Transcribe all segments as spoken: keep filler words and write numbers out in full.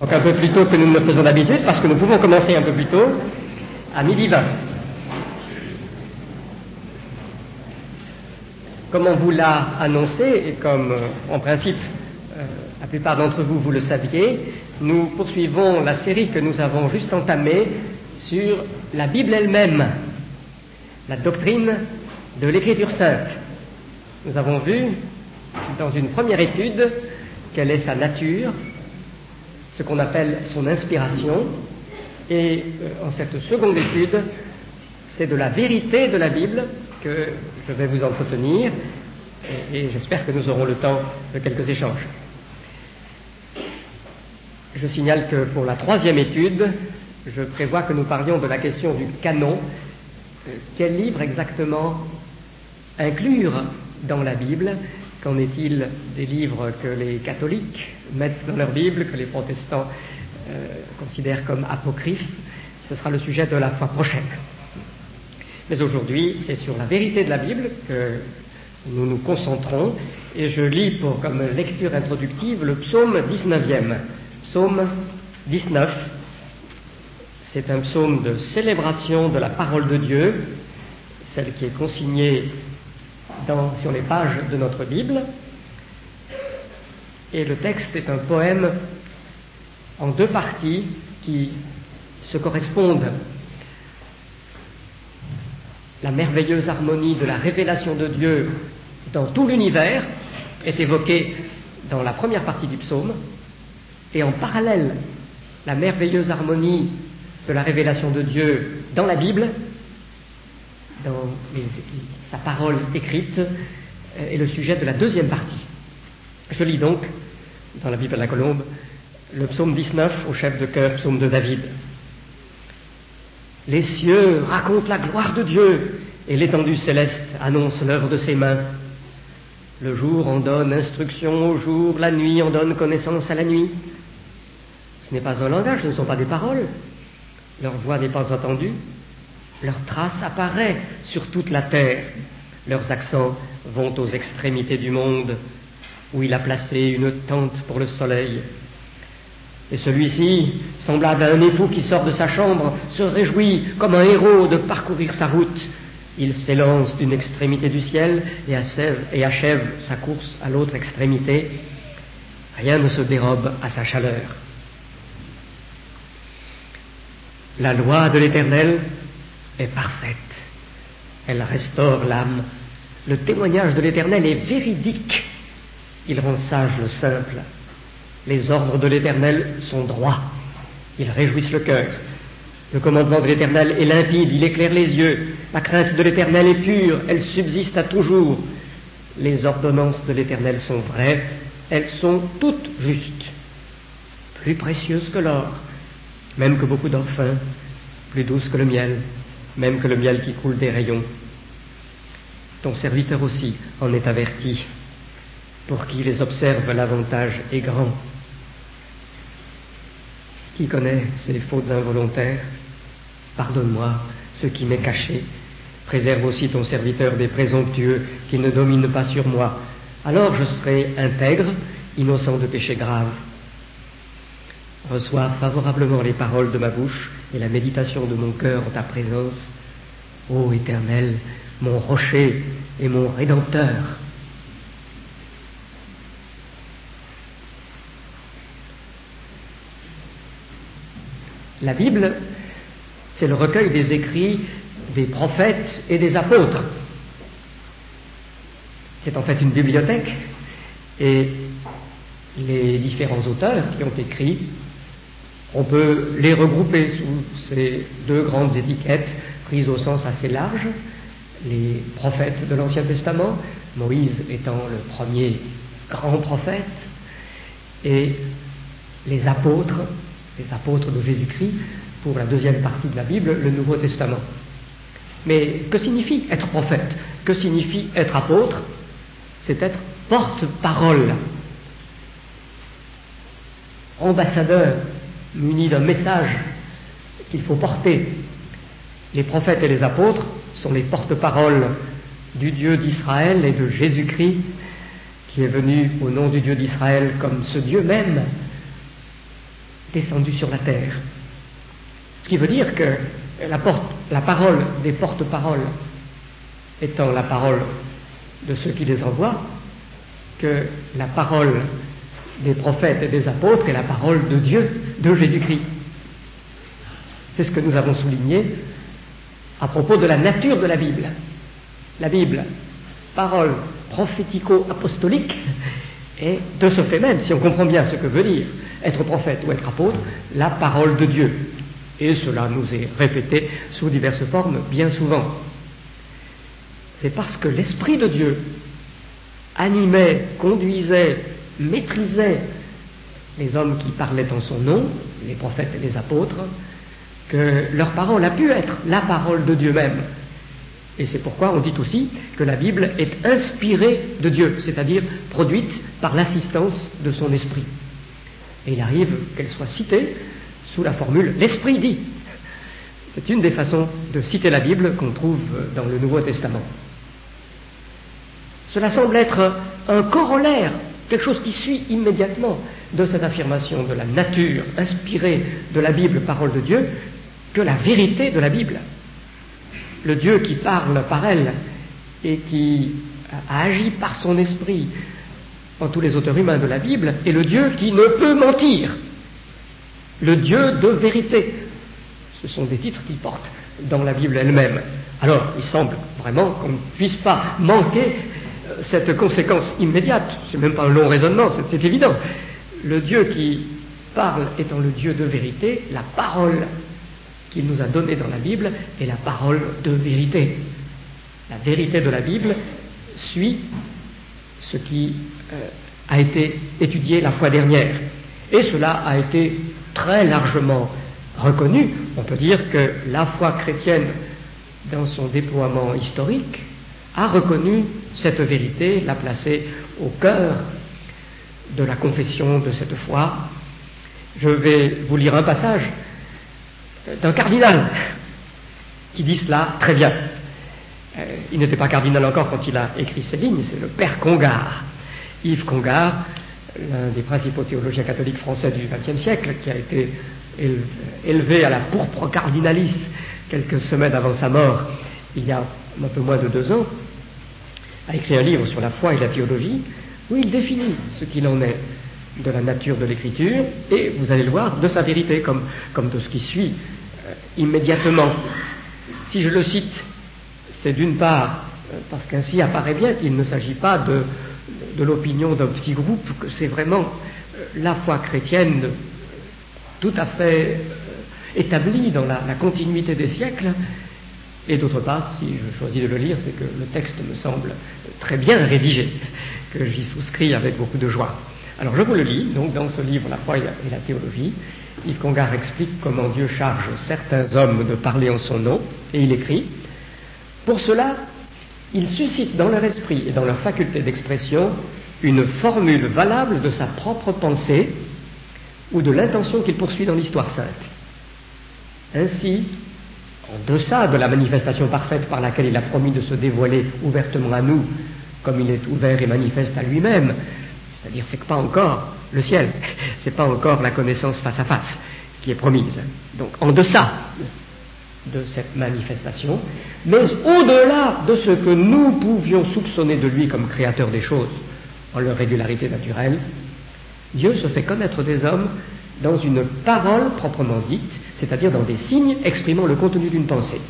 Donc un peu plus tôt que nous ne le faisons d'habitude, parce que nous pouvons commencer un peu plus tôt, à midi vingt. Comme on vous l'a annoncé, et comme euh, en principe euh, la plupart d'entre vous vous le saviez, nous poursuivons la série que nous avons juste entamée sur la Bible elle-même, la doctrine de l'Écriture sainte. Nous avons vu dans une première étude quelle est sa nature, ce qu'on appelle son inspiration, et euh, en cette seconde étude, c'est de la vérité de la Bible que je vais vous entretenir, et, et j'espère que nous aurons le temps de quelques échanges. Je signale que pour la troisième étude, je prévois que nous parlions de la question du canon. Euh, quel livre exactement inclure dans la Bible? Qu'en est-il des livres que les catholiques mettent dans leur Bible, que les protestants euh, considèrent comme apocryphes? Ce sera le sujet de la fois prochaine. Mais aujourd'hui, c'est sur la vérité de la Bible que nous nous concentrons, et je lis pour comme lecture introductive le psaume dix-neuvième. Psaume dix-neuf, c'est un psaume de célébration de la parole de Dieu, celle qui est consignée Dans, sur les pages de notre Bible, et le texte est un poème en deux parties qui se correspondent. La merveilleuse harmonie de la révélation de Dieu dans tout l'univers est évoquée dans la première partie du psaume, et en parallèle, la merveilleuse harmonie de la révélation de Dieu dans la Bible, dans les, sa parole écrite, est le sujet de la deuxième partie. Je lis donc, dans la Bible à la Colombe, le psaume dix-neuf au chef de chœur, psaume de David. Les cieux racontent la gloire de Dieu, et l'étendue céleste annonce l'œuvre de ses mains. Le jour en donne instruction au jour, la nuit en donne connaissance à la nuit. Ce n'est pas un langage, ce ne sont pas des paroles. Leur voix n'est pas entendue. Leur trace apparaît sur toute la terre. Leurs accents vont aux extrémités du monde, où il a placé une tente pour le soleil. Et celui-ci, semblable à un époux qui sort de sa chambre, se réjouit comme un héros de parcourir sa route. Il s'élance d'une extrémité du ciel et achève, et achève sa course à l'autre extrémité. Rien ne se dérobe à sa chaleur. La loi de l'Éternel est parfaite. Elle restaure l'âme. Le témoignage de l'Éternel est véridique. Il rend sage le simple. Les ordres de l'Éternel sont droits. Ils réjouissent le cœur. Le commandement de l'Éternel est limpide. Il éclaire les yeux. La crainte de l'Éternel est pure. Elle subsiste à toujours. Les ordonnances de l'Éternel sont vraies. Elles sont toutes justes. Plus précieuses que l'or, même que beaucoup d'or fin, plus douces que le miel, même que le miel qui coule des rayons. Ton serviteur aussi en est averti. Pour qui les observe, l'avantage est grand. Qui connaît ces fautes involontaires? Pardonne-moi ce qui m'est caché. Préserve aussi ton serviteur des présomptueux, qu'il ne domine pas sur moi. Alors je serai intègre, innocent de péché grave. Reçois favorablement les paroles de ma bouche et la méditation de mon cœur en ta présence. Ô Éternel, mon rocher et mon rédempteur. La Bible, c'est le recueil des écrits des prophètes et des apôtres. C'est en fait une bibliothèque, et les différents auteurs qui ont écrit, on peut les regrouper sous ces deux grandes étiquettes prises au sens assez large. Les prophètes de l'Ancien Testament, Moïse étant le premier grand prophète, et les apôtres, les apôtres de Jésus-Christ, pour la deuxième partie de la Bible, le Nouveau Testament. Mais que signifie être prophète? Que signifie être apôtre? C'est être porte-parole, ambassadeur, muni d'un message qu'il faut porter. Les prophètes et les apôtres sont les porte-paroles du Dieu d'Israël et de Jésus-Christ, qui est venu au nom du Dieu d'Israël comme ce Dieu même, descendu sur la terre. Ce qui veut dire que la, porte, la parole des porte-paroles étant la parole de ceux qui les envoient, que la parole des prophètes et des apôtres est la parole de Dieu, de Jésus-Christ. C'est ce que nous avons souligné à propos de la nature de la Bible. La Bible, parole prophético-apostolique, est de ce fait même, si on comprend bien ce que veut dire être prophète ou être apôtre, la parole de Dieu. Et cela nous est répété sous diverses formes bien souvent. C'est parce que l'Esprit de Dieu animait, conduisait, maîtrisait les hommes qui parlaient en son nom, les prophètes et les apôtres, que leur parole a pu être la parole de Dieu même. Et c'est pourquoi on dit aussi que la Bible est inspirée de Dieu, c'est-à-dire produite par l'assistance de son esprit. Et il arrive qu'elle soit citée sous la formule « l'Esprit dit ». C'est une des façons de citer la Bible qu'on trouve dans le Nouveau Testament. Cela semble être un corollaire, quelque chose qui suit immédiatement de cette affirmation de la nature inspirée de la Bible, parole de Dieu, que la vérité de la Bible. Le Dieu qui parle par elle et qui a agi par son esprit en tous les auteurs humains de la Bible est le Dieu qui ne peut mentir, le Dieu de vérité. Ce sont des titres qu'il porte dans la Bible elle-même. Alors, il semble vraiment qu'on ne puisse pas manquer cette conséquence immédiate. C'est même pas un long raisonnement, c'est, c'est évident. Le Dieu qui parle étant le Dieu de vérité, la parole qu'il nous a donnée dans la Bible est la parole de vérité. La vérité de la Bible suit ce qui euh, a été étudié la fois dernière. Et cela a été très largement reconnu. On peut dire que la foi chrétienne, dans son déploiement historique, a reconnu cette vérité, l'a placée au cœur de la confession de cette foi. Je vais vous lire un passage d'un cardinal qui dit cela très bien. Euh, il n'était pas cardinal encore quand il a écrit ces lignes, c'est le père Congar, Yves Congar, l'un des principaux théologiens catholiques français du vingtième siècle, qui a été élevé à la pourpre cardinalice quelques semaines avant sa mort, il y a un peu moins de deux ans, a écrit un livre sur la foi et la théologie, où il définit ce qu'il en est de la nature de l'écriture, et vous allez le voir, de sa vérité, comme, comme de ce qui suit euh, immédiatement. Si je le cite, c'est d'une part, euh, parce qu'ainsi apparaît bien qu'il ne s'agit pas de, de l'opinion d'un petit groupe, que c'est vraiment euh, la foi chrétienne tout à fait euh, établie dans la, la continuité des siècles. Et d'autre part, si je choisis de le lire, c'est que le texte me semble très bien rédigé, que j'y souscris avec beaucoup de joie. Alors je vous le lis, donc dans ce livre, La foi et la, et la théologie, Yves Congar explique comment Dieu charge certains hommes de parler en son nom, et il écrit « Pour cela, il suscite dans leur esprit et dans leur faculté d'expression une formule valable de sa propre pensée ou de l'intention qu'il poursuit dans l'histoire sainte. Ainsi, en deçà de la manifestation parfaite par laquelle il a promis de se dévoiler ouvertement à nous, comme il est ouvert et manifeste à lui-même, c'est-à-dire c'est pas encore le ciel, c'est pas encore la connaissance face à face qui est promise. Donc en deçà de cette manifestation, mais au-delà de ce que nous pouvions soupçonner de lui comme créateur des choses en leur régularité naturelle, Dieu se fait connaître des hommes dans une parole proprement dite, c'est-à-dire dans des signes exprimant le contenu d'une pensée.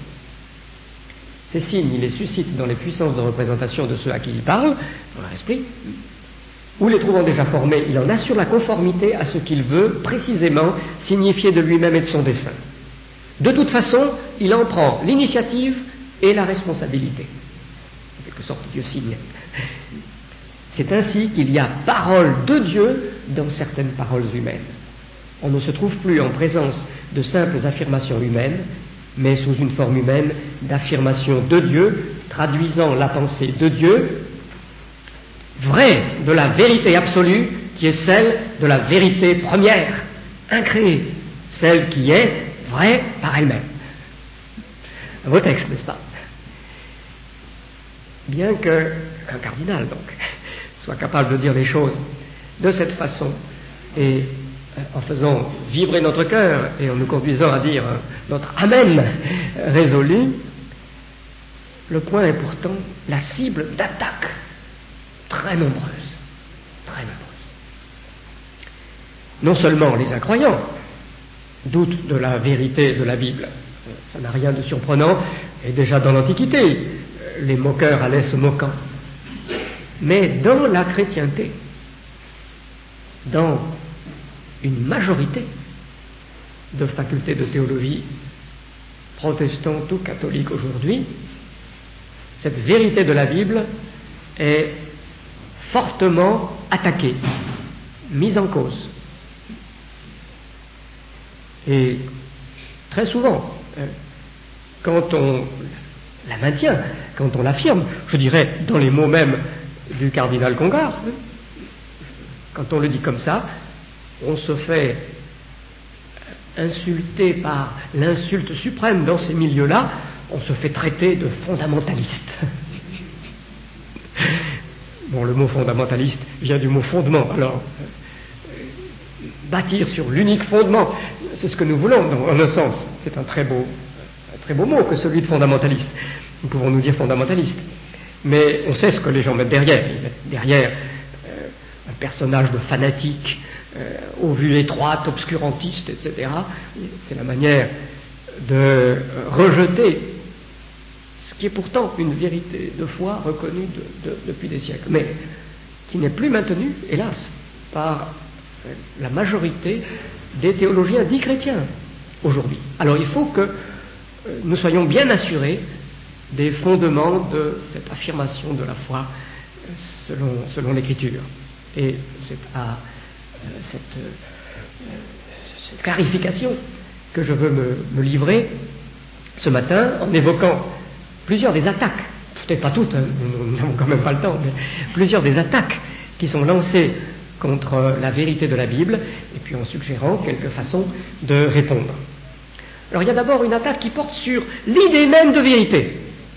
Ces signes, il les suscite dans les puissances de représentation de ceux à qui il parle, dans leur esprit, ou les trouvant déjà formés, il en assure la conformité à ce qu'il veut précisément signifier de lui-même et de son dessein. De toute façon, il en prend l'initiative et la responsabilité. En quelque sorte, Dieu signe. C'est ainsi qu'il y a parole de Dieu dans certaines paroles humaines. On ne se trouve plus en présence de simples affirmations humaines, mais sous une forme humaine d'affirmation de Dieu, traduisant la pensée de Dieu, vraie de la vérité absolue, qui est celle de la vérité première, incréée, celle qui est vraie par elle-même. Un beau texte, n'est-ce pas? Bien qu'un cardinal, donc, soit capable de dire les choses de cette façon, et en faisant vibrer notre cœur et en nous conduisant à dire notre Amen résolu, le point est pourtant la cible d'attaques très nombreuses, très nombreuses. Non seulement les incroyants doutent de la vérité de la Bible, ça n'a rien de surprenant, et déjà dans l'Antiquité, les moqueurs allaient se moquant, mais dans la chrétienté, dans une majorité de facultés de théologie, protestantes ou catholiques aujourd'hui, cette vérité de la Bible est fortement attaquée, mise en cause. Et très souvent, quand on la maintient, quand on l'affirme, je dirais dans les mots mêmes du cardinal Congar, quand on le dit comme ça, on se fait insulter par l'insulte suprême dans ces milieux-là, on se fait traiter de fondamentaliste. Bon, le mot fondamentaliste vient du mot fondement, alors bâtir sur l'unique fondement, c'est ce que nous voulons, en un sens. C'est un très beau, un très beau mot que celui de fondamentaliste. Nous pouvons nous dire fondamentaliste. Mais on sait ce que les gens mettent derrière. Ils mettent derrière euh, un personnage de fanatique, euh, aux vues étroites, obscurantiste, et cetera. C'est la manière de rejeter ce qui est pourtant une vérité de foi reconnue de, de, depuis des siècles, mais qui n'est plus maintenue, hélas, par la majorité des théologiens dits chrétiens aujourd'hui. Alors il faut que nous soyons bien assurés des fondements de cette affirmation de la foi selon, selon l'Écriture. Et c'est à euh, cette, euh, cette clarification que je veux me, me livrer ce matin en évoquant plusieurs des attaques, peut-être pas toutes, hein, nous n'avons quand même pas le temps, mais plusieurs des attaques qui sont lancées contre la vérité de la Bible, et puis en suggérant quelques façons de répondre. Alors il y a d'abord une attaque qui porte sur l'idée même de vérité,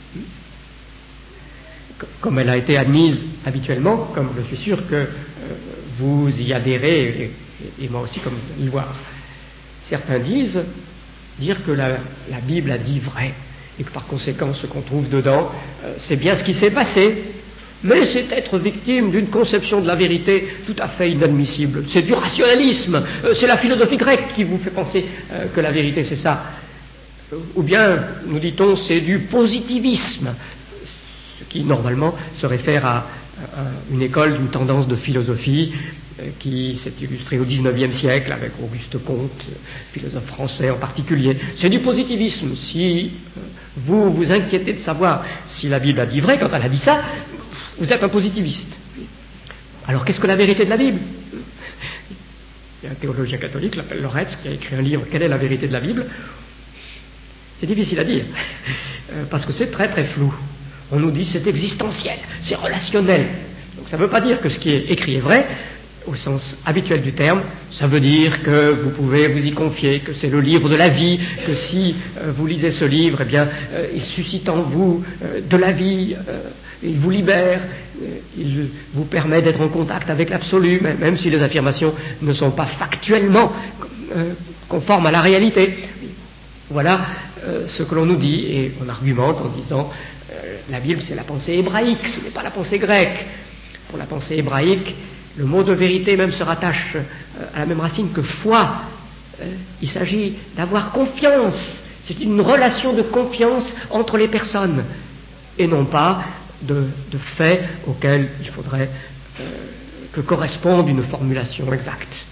comme elle a été admise habituellement, comme je suis sûr que euh, vous y adhérez, et, et moi aussi, comme vous allez le voir. Certains disent dire que la, la Bible a dit vrai, et que par conséquent ce qu'on trouve dedans, euh, c'est bien ce qui s'est passé, mais c'est être victime d'une conception de la vérité tout à fait inadmissible. C'est du rationalisme, euh, c'est la philosophie grecque qui vous fait penser euh, que la vérité c'est ça. Euh, ou bien, nous dit-on, c'est du positivisme, ce qui normalement se réfère à, à une école d'une tendance de philosophie euh, qui s'est illustrée au dix-neuvième siècle avec Auguste Comte, philosophe français en particulier. C'est du positivisme. Si euh, vous vous inquiétez de savoir si la Bible a dit vrai quand elle a dit ça, vous êtes un positiviste. Alors qu'est-ce que la vérité de la Bible ? Il y a un théologien catholique, l'appelle Loretz, qui a écrit un livre « Quelle est la vérité de la Bible ?» C'est difficile à dire, parce que c'est très très flou. On nous dit c'est existentiel, c'est relationnel. Donc ça ne veut pas dire que ce qui est écrit est vrai, au sens habituel du terme. Ça veut dire que vous pouvez vous y confier, que c'est le livre de la vie, que si euh, vous lisez ce livre, eh bien, euh, il suscite en vous euh, de la vie, euh, il vous libère, euh, il vous permet d'être en contact avec l'absolu, même, même si les affirmations ne sont pas factuellement euh, conformes à la réalité. Voilà euh, ce que l'on nous dit, et on argumente en disant euh, la Bible c'est la pensée hébraïque, ce n'est pas la pensée grecque. Pour la pensée hébraïque, le mot de vérité même se rattache euh, à la même racine que foi. Euh, il s'agit d'avoir confiance. C'est une relation de confiance entre les personnes, et non pas de, de faits auxquels il faudrait euh, que corresponde une formulation exacte.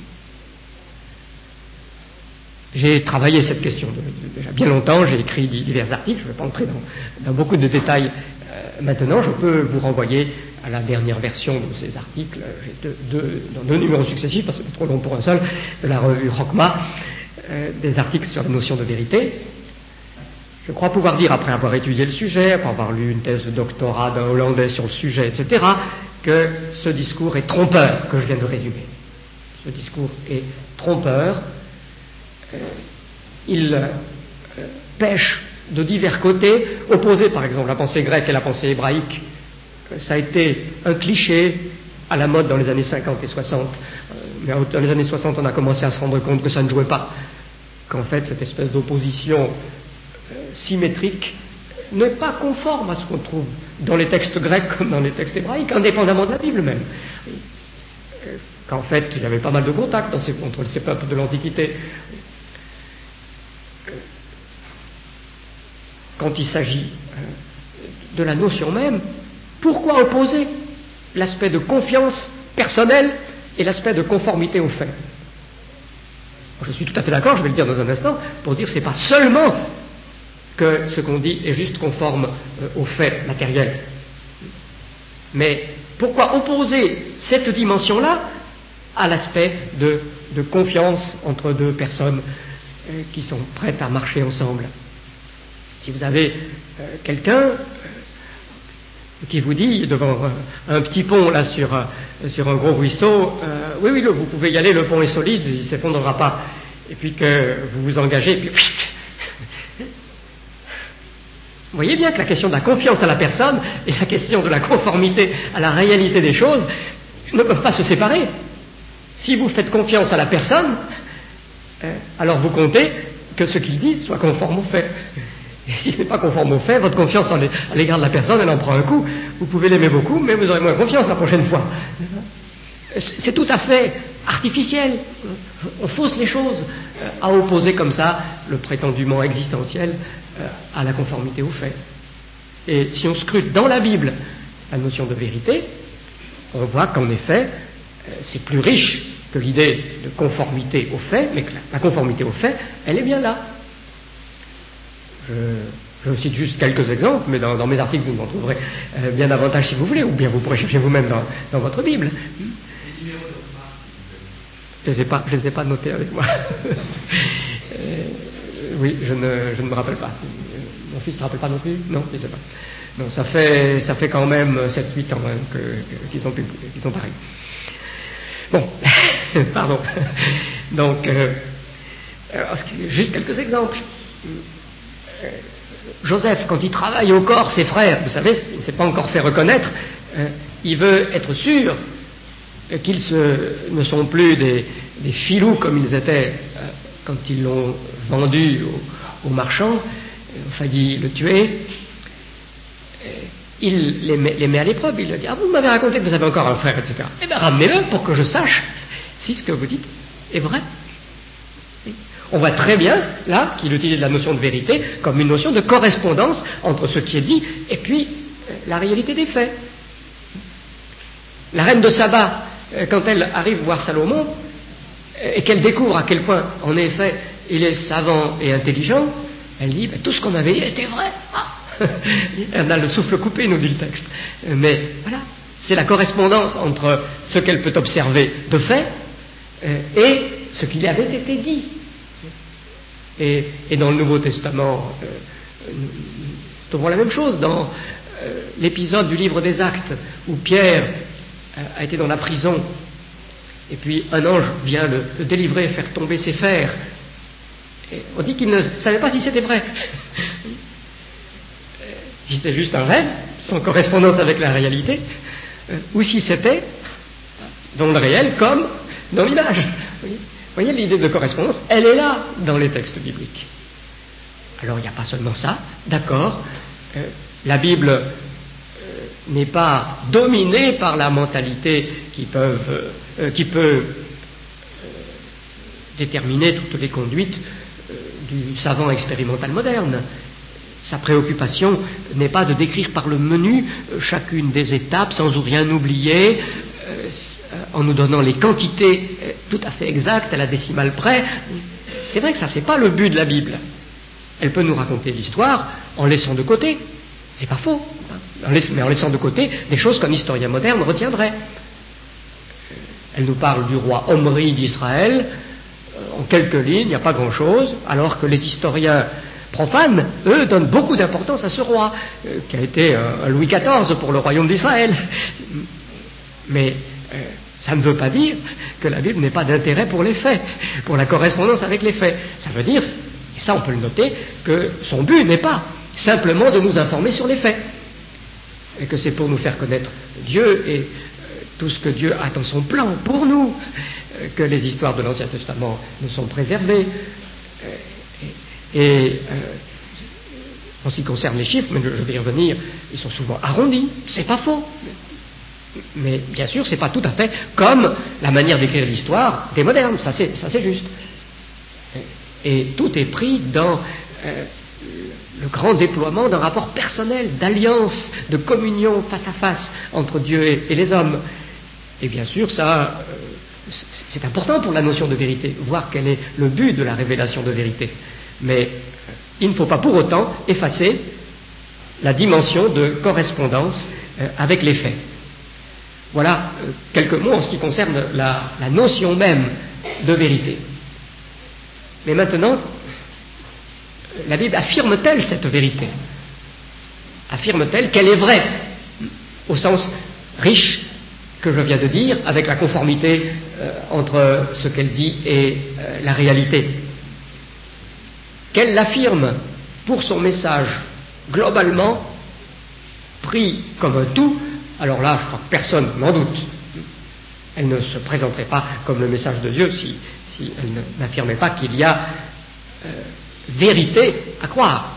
J'ai travaillé cette question de, de, déjà bien longtemps, j'ai écrit divers articles, je ne vais pas entrer dans, dans beaucoup de détails euh, maintenant, je peux vous renvoyer à la dernière version de ces articles, j'ai deux, deux, dans deux numéros successifs, parce que c'est trop long pour un seul, de la revue Rockma, euh, des articles sur la notion de vérité. Je crois pouvoir dire, après avoir étudié le sujet, après avoir lu une thèse de doctorat d'un Hollandais sur le sujet, et cetera, que ce discours est trompeur, que je viens de résumer. Ce discours est trompeur. Euh, il euh, pêche de divers côtés, opposé par exemple la pensée grecque et la pensée hébraïque. Euh, ça a été un cliché à la mode dans les années cinquante et soixante. Mais dans les années soixante, on a commencé à se rendre compte que ça ne jouait pas. Qu'en fait, cette espèce d'opposition euh, symétrique n'est pas conforme à ce qu'on trouve dans les textes grecs comme dans les textes hébraïques, indépendamment de la Bible même. Qu'en fait, il y avait pas mal de contacts dans ces, entre ces peuples de l'Antiquité. Quand il s'agit de la notion même, pourquoi opposer l'aspect de confiance personnelle et l'aspect de conformité aux faits? Je suis tout à fait d'accord, je vais le dire dans un instant, pour dire que ce n'est pas seulement que ce qu'on dit est juste conforme euh, aux faits matériels. Mais pourquoi opposer cette dimension-là à l'aspect de, de confiance entre deux personnes euh, qui sont prêtes à marcher ensemble? Si vous avez euh, quelqu'un euh, qui vous dit devant un, un petit pont là sur, euh, sur un gros ruisseau, euh, oui oui le, vous pouvez y aller, le pont est solide, il ne s'effondrera pas, et puis que vous vous engagez, et puis vous voyez bien que la question de la confiance à la personne et la question de la conformité à la réalité des choses ne peuvent pas se séparer. Si vous faites confiance à la personne, euh, alors vous comptez que ce qu'il dit soit conforme aux faits. Et si ce n'est pas conforme aux faits, votre confiance à l'égard de la personne, elle en prend un coup. Vous pouvez l'aimer beaucoup, mais vous aurez moins confiance la prochaine fois. C'est tout à fait artificiel. On fausse les choses à opposer comme ça le prétendument existentiel à la conformité aux faits. Et si on scrute dans la Bible la notion de vérité, on voit qu'en effet, c'est plus riche que l'idée de conformité aux faits, mais que la conformité aux faits, elle est bien là. Je, je cite juste quelques exemples, mais dans, dans mes articles, vous en trouverez euh, bien davantage si vous voulez, ou bien vous pourrez chercher vous-même dans, dans votre Bible. Je ne les ai pas, je les ai pas notés avec moi. euh, oui, je ne, je ne me rappelle pas. Mon fils ne se rappelle pas non plus? Non, je ne sais pas. Non, ça fait, ça fait quand même sept huit ans hein, que, que, qu'ils, ont, qu'ils ont paru. Bon, pardon. Donc, euh, alors, juste quelques exemples. Joseph, quand il travaille au corps ses frères, vous savez, il ne s'est pas encore fait reconnaître, euh, il veut être sûr qu'ils se, ne sont plus des, des filous comme ils étaient euh, quand ils l'ont vendu aux au marchands, ont failli le tuer. Il les met, les met à l'épreuve, il leur dit: ah, vous m'avez raconté que vous avez encore un frère, et cetera. Eh bien, ramenez-le pour que je sache si ce que vous dites est vrai. On voit très bien, là, qu'il utilise la notion de vérité comme une notion de correspondance entre ce qui est dit et puis euh, la réalité des faits. La reine de Saba, euh, quand elle arrive voir Salomon, euh, et qu'elle découvre à quel point, en effet, il est savant et intelligent, elle dit: ben, tout ce qu'on avait dit était vrai. Ah elle a le souffle coupé, nous dit le texte. Mais voilà, c'est la correspondance entre ce qu'elle peut observer de fait euh, et ce qui lui avait été dit. Et, et dans le Nouveau Testament, euh, nous trouvons la même chose dans euh, l'épisode du livre des Actes où Pierre euh, a été dans la prison et puis un ange vient le, le délivrer, faire tomber ses fers. Et on dit qu'il ne savait pas si c'était vrai. Si c'était juste un rêve, sans correspondance avec la réalité, euh, ou si c'était dans le réel comme dans l'image. Vous voyez, l'idée de correspondance, elle est là dans les textes bibliques. Alors, il n'y a pas seulement ça, d'accord, euh, la Bible euh, n'est pas dominée par la mentalité qui, peuvent, euh, qui peut euh, déterminer toutes les conduites euh, du savant expérimental moderne. Sa préoccupation n'est pas de décrire par le menu euh, chacune des étapes sans rien oublier, euh, en nous donnant les quantités euh, tout à fait exactes, à la décimale près. C'est vrai que ça, c'est pas le but de la Bible. Elle peut nous raconter l'histoire en laissant de côté, c'est pas faux, hein, mais en laissant de côté des choses qu'un historien moderne retiendrait. Elle nous parle du roi Omri d'Israël, euh, en quelques lignes, il n'y a pas grand-chose, alors que les historiens profanes, eux, donnent beaucoup d'importance à ce roi, euh, qui a été un, un Louis quatorze pour le royaume d'Israël. Mais euh, ça ne veut pas dire que la Bible n'ait pas d'intérêt pour les faits, pour la correspondance avec les faits. Ça veut dire, et ça on peut le noter, que son but n'est pas simplement de nous informer sur les faits, et que c'est pour nous faire connaître Dieu et euh, tout ce que Dieu a dans son plan pour nous, euh, que les histoires de l'Ancien Testament nous sont préservées. Euh, et et euh, en ce qui concerne les chiffres, mais je vais y revenir, ils sont souvent arrondis, c'est pas faux. Mais bien sûr, c'est pas tout à fait comme la manière d'écrire l'histoire des modernes, ça c'est, ça c'est juste. Et, et tout est pris dans euh, le grand déploiement d'un rapport personnel, d'alliance, de communion face à face entre Dieu et, et les hommes. Et bien sûr, ça, euh, c'est important pour la notion de vérité, voir quel est le but de la révélation de vérité. Mais euh, il ne faut pas pour autant effacer la dimension de correspondance euh, avec les faits. Voilà euh, quelques mots en ce qui concerne la, la notion même de vérité. Mais maintenant, la Bible affirme-t-elle cette vérité? Affirme-t-elle qu'elle est vraie, au sens riche que je viens de dire, avec la conformité euh, entre ce qu'elle dit et euh, la réalité? Qu'elle l'affirme pour son message globalement pris comme un tout, alors là, je crois que personne n'en doute. Elle ne se présenterait pas comme le message de Dieu si, si elle n'affirmait pas qu'il y a euh, vérité à croire.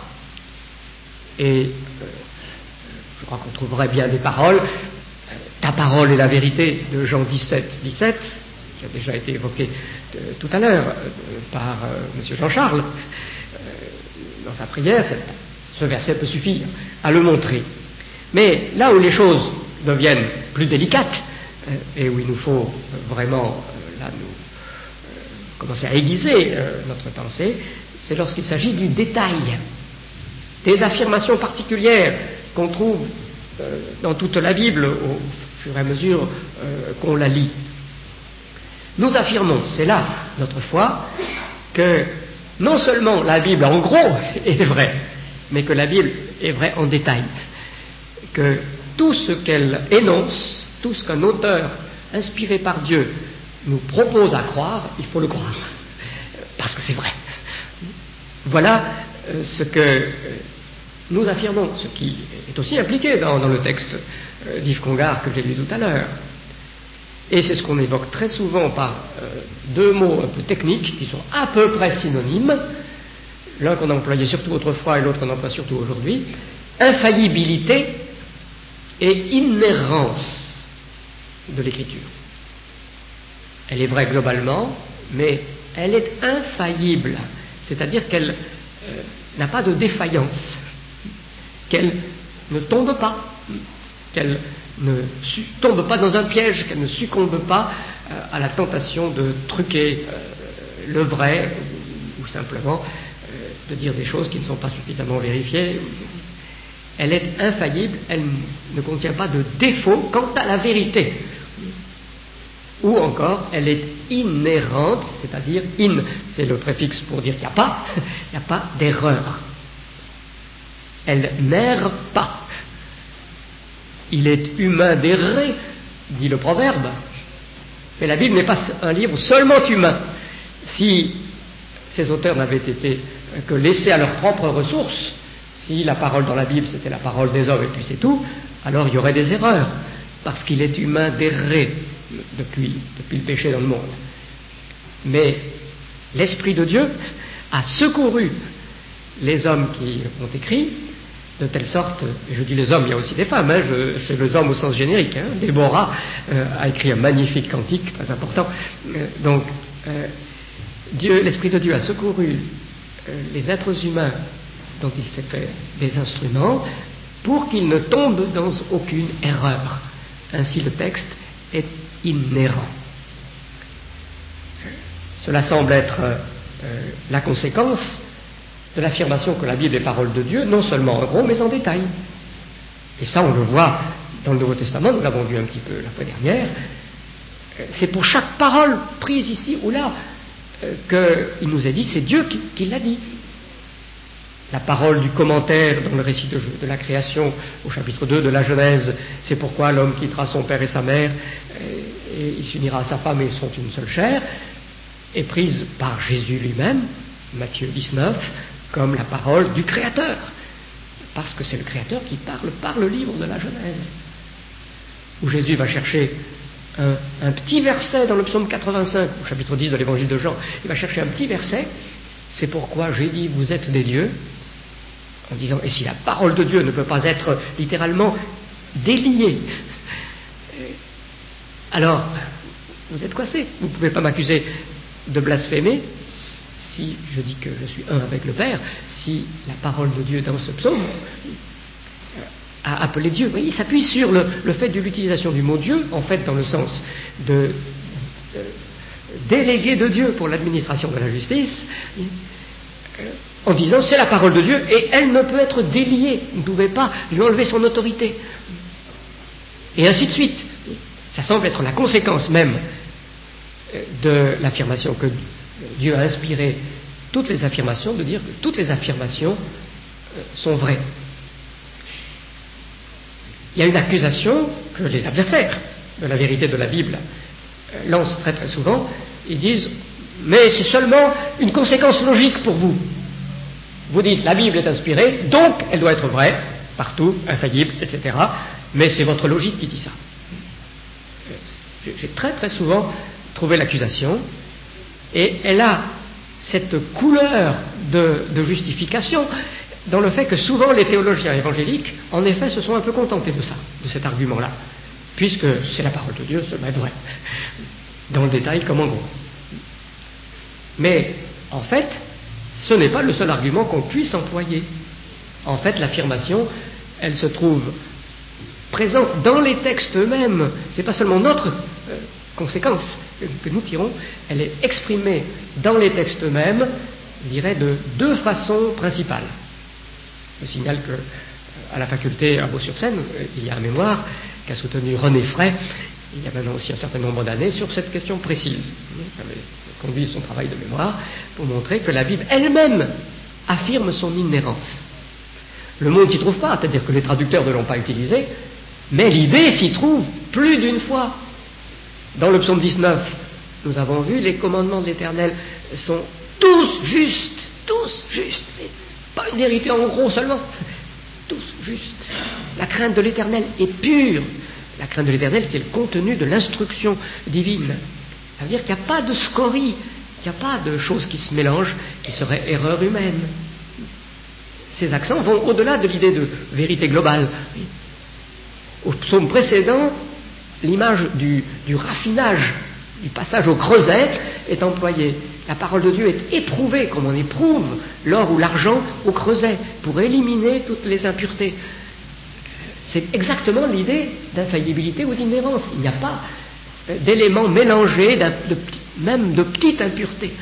Et euh, je crois qu'on trouverait bien des paroles. Euh, Ta parole est la vérité de Jean dix-sept, dix-sept, qui a déjà été évoqué de, tout à l'heure euh, par euh, M. Jean-Charles euh, dans sa prière. Ce verset peut suffire à le montrer. Mais là où les choses deviennent plus délicates, euh, et où il nous faut euh, vraiment euh, là, nous, euh, commencer à aiguiser euh, notre pensée, c'est lorsqu'il s'agit du détail, des affirmations particulières qu'on trouve euh, dans toute la Bible au fur et à mesure euh, qu'on la lit. Nous affirmons, c'est là notre foi, que non seulement la Bible en gros est vraie, mais que la Bible est vraie en détail, que tout ce qu'elle énonce, tout ce qu'un auteur inspiré par Dieu nous propose à croire, il faut le croire, parce que c'est vrai. Voilà euh, ce que euh, nous affirmons, ce qui est aussi impliqué dans, dans le texte euh, d'Yves Congar que j'ai lu tout à l'heure. Et c'est ce qu'on évoque très souvent par euh, deux mots un peu techniques qui sont à peu près synonymes, l'un qu'on a employé surtout autrefois et l'autre qu'on emploie surtout aujourd'hui: infaillibilité et inhérence de l'écriture. Elle est vraie globalement, mais elle est infaillible, c'est-à-dire qu'elle euh, n'a pas de défaillance, qu'elle ne tombe pas, qu'elle ne su- tombe pas dans un piège, qu'elle ne succombe pas euh, à la tentation de truquer euh, le vrai, ou, ou simplement euh, de dire des choses qui ne sont pas suffisamment vérifiées. Elle est infaillible, elle ne contient pas de défaut quant à la vérité. Ou encore, elle est inhérente, c'est-à-dire in, c'est le préfixe pour dire qu'il n'y a pas, il n'y a pas d'erreur. Elle n'erre pas. Il est humain d'errer, dit le proverbe. Mais la Bible n'est pas un livre seulement humain. Si ces auteurs n'avaient été que laissés à leurs propres ressources, si la parole dans la Bible c'était la parole des hommes et puis c'est tout, alors il y aurait des erreurs, parce qu'il est humain d'errer depuis, depuis le péché dans le monde. Mais l'Esprit de Dieu a secouru les hommes qui ont écrit, de telle sorte, et je dis les hommes, il y a aussi des femmes, hein, je, c'est les hommes au sens générique, hein. Déborah euh, a écrit un magnifique cantique, très important. Euh, donc, euh, Dieu, l'Esprit de Dieu a secouru euh, les êtres humains dont il s'est fait des instruments pour qu'ils ne tombent dans aucune erreur. Ainsi, le texte est inhérent. Cela semble être euh, la conséquence de l'affirmation que la Bible est parole de Dieu, non seulement en gros, mais en détail. Et ça, on le voit dans le Nouveau Testament, nous l'avons vu un petit peu la fois dernière. C'est pour chaque parole prise ici ou là euh, qu'il nous est dit, c'est Dieu qui, qui l'a dit. La parole du commentaire dans le récit de, de la création, au chapitre deux de la Genèse, c'est pourquoi l'homme quittera son père et sa mère, et, et il s'unira à sa femme et ils sont une seule chair, est prise par Jésus lui-même, Matthieu dix-neuf, comme la parole du Créateur, parce que c'est le Créateur qui parle par le livre de la Genèse, où Jésus va chercher un, un petit verset dans le psaume quatre-vingt-cinq, au chapitre dix de l'évangile de Jean, il va chercher un petit verset, c'est pourquoi j'ai dit vous êtes des dieux, en disant, et si la parole de Dieu ne peut pas être littéralement déliée, alors vous êtes coincés, vous ne pouvez pas m'accuser de blasphémer si je dis que je suis un avec le Père, si la parole de Dieu dans ce psaume a appelé Dieu. Vous voyez, il s'appuie sur le, le fait de l'utilisation du mot Dieu, en fait dans le sens de euh, délégué de Dieu pour l'administration de la justice, euh, en disant c'est la parole de Dieu et elle ne peut être déliée, vous ne pouvez pas lui enlever son autorité. Et ainsi de suite. Ça semble être la conséquence même de l'affirmation que Dieu a inspiré toutes les affirmations, de dire que toutes les affirmations sont vraies. Il y a une accusation que les adversaires de la vérité de la Bible lancent très très souvent. Ils disent mais c'est seulement une conséquence logique pour vous. Vous dites la Bible est inspirée, donc elle doit être vraie, partout, infaillible, et cetera. Mais c'est votre logique qui dit ça. J'ai très très souvent trouvé l'accusation, et elle a cette couleur de, de justification dans le fait que souvent les théologiens évangéliques, en effet, se sont un peu contentés de ça, de cet argument-là, puisque c'est la parole de Dieu, cela est vrai, dans le détail comme en gros. Mais en fait, ce n'est pas le seul argument qu'on puisse employer. En fait, l'affirmation, elle se trouve présente dans les textes eux-mêmes. Ce n'est pas seulement notre euh, conséquence que, que nous tirons, elle est exprimée dans les textes eux-mêmes, je dirais, de deux façons principales. Je signale que à la faculté à Beau-sur-Seine, il y a un mémoire qu'a soutenu René Fray, il y a maintenant aussi un certain nombre d'années, sur cette question précise. Il avait conduit son travail de mémoire pour montrer que la Bible elle-même affirme son inhérence. Le mot ne s'y trouve pas, c'est-à-dire que les traducteurs ne l'ont pas utilisé, mais l'idée s'y trouve plus d'une fois. Dans le psaume dix-neuf, nous avons vu, les commandements de l'Éternel sont tous justes, tous justes, pas une vérité en gros seulement, tous justes. La crainte de l'Éternel est pure, la crainte de l'Éternel qui est le contenu de l'instruction divine. Ça veut dire qu'il n'y a pas de scorie, il n'y a pas de choses qui se mélangent, qui seraient erreur humaine. Ces accents vont au-delà de l'idée de vérité globale. Au psaume précédent, l'image du, du raffinage, du passage au creuset est employée. La parole de Dieu est éprouvée, comme on éprouve l'or ou l'argent au creuset, pour éliminer toutes les impuretés. C'est exactement l'idée d'infaillibilité ou d'inhérence. Il n'y a pas d'éléments mélangés, de, même de petites impuretés.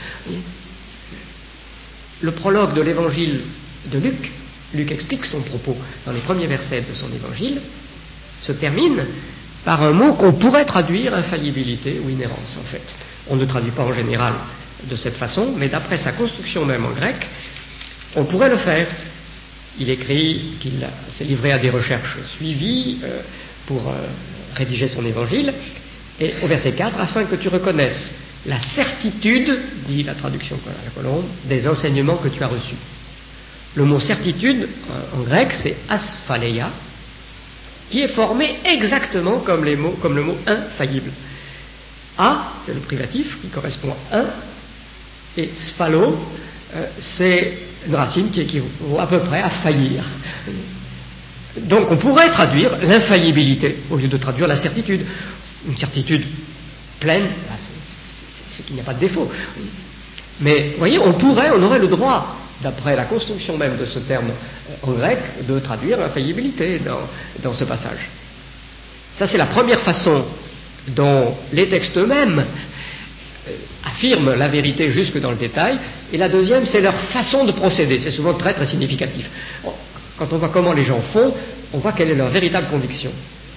Le prologue de l'évangile de Luc, Luc explique son propos dans les premiers versets de son évangile, se termine par un mot qu'on pourrait traduire infaillibilité ou inhérence en fait. On ne traduit pas en général de cette façon, mais d'après sa construction même en grec, on pourrait le faire. Il écrit qu'il s'est livré à des recherches suivies euh, pour euh, rédiger son évangile, et au verset quatre, afin que tu reconnaisses la certitude, dit la traduction à la Colombe, des enseignements que tu as reçus. Le mot certitude, en grec, c'est asphaleia, qui est formé exactement comme, les mots, comme le mot infaillible. A, c'est le privatif, qui correspond à un, et sphalo, euh, c'est une racine qui équivaut à peu près à faillir. Donc on pourrait traduire l'infaillibilité, au lieu de traduire la certitude. Une certitude pleine, c'est qu'il n'y a pas de défaut. Mais, vous voyez, on pourrait, on aurait le droit, d'après la construction même de ce terme en grec, de traduire l'infaillibilité dans, dans ce passage. Ça, c'est la première façon dont les textes eux-mêmes affirment la vérité jusque dans le détail, et la deuxième, c'est leur façon de procéder. C'est souvent très très significatif. Quand on voit comment les gens font, on voit quelle est leur véritable conviction.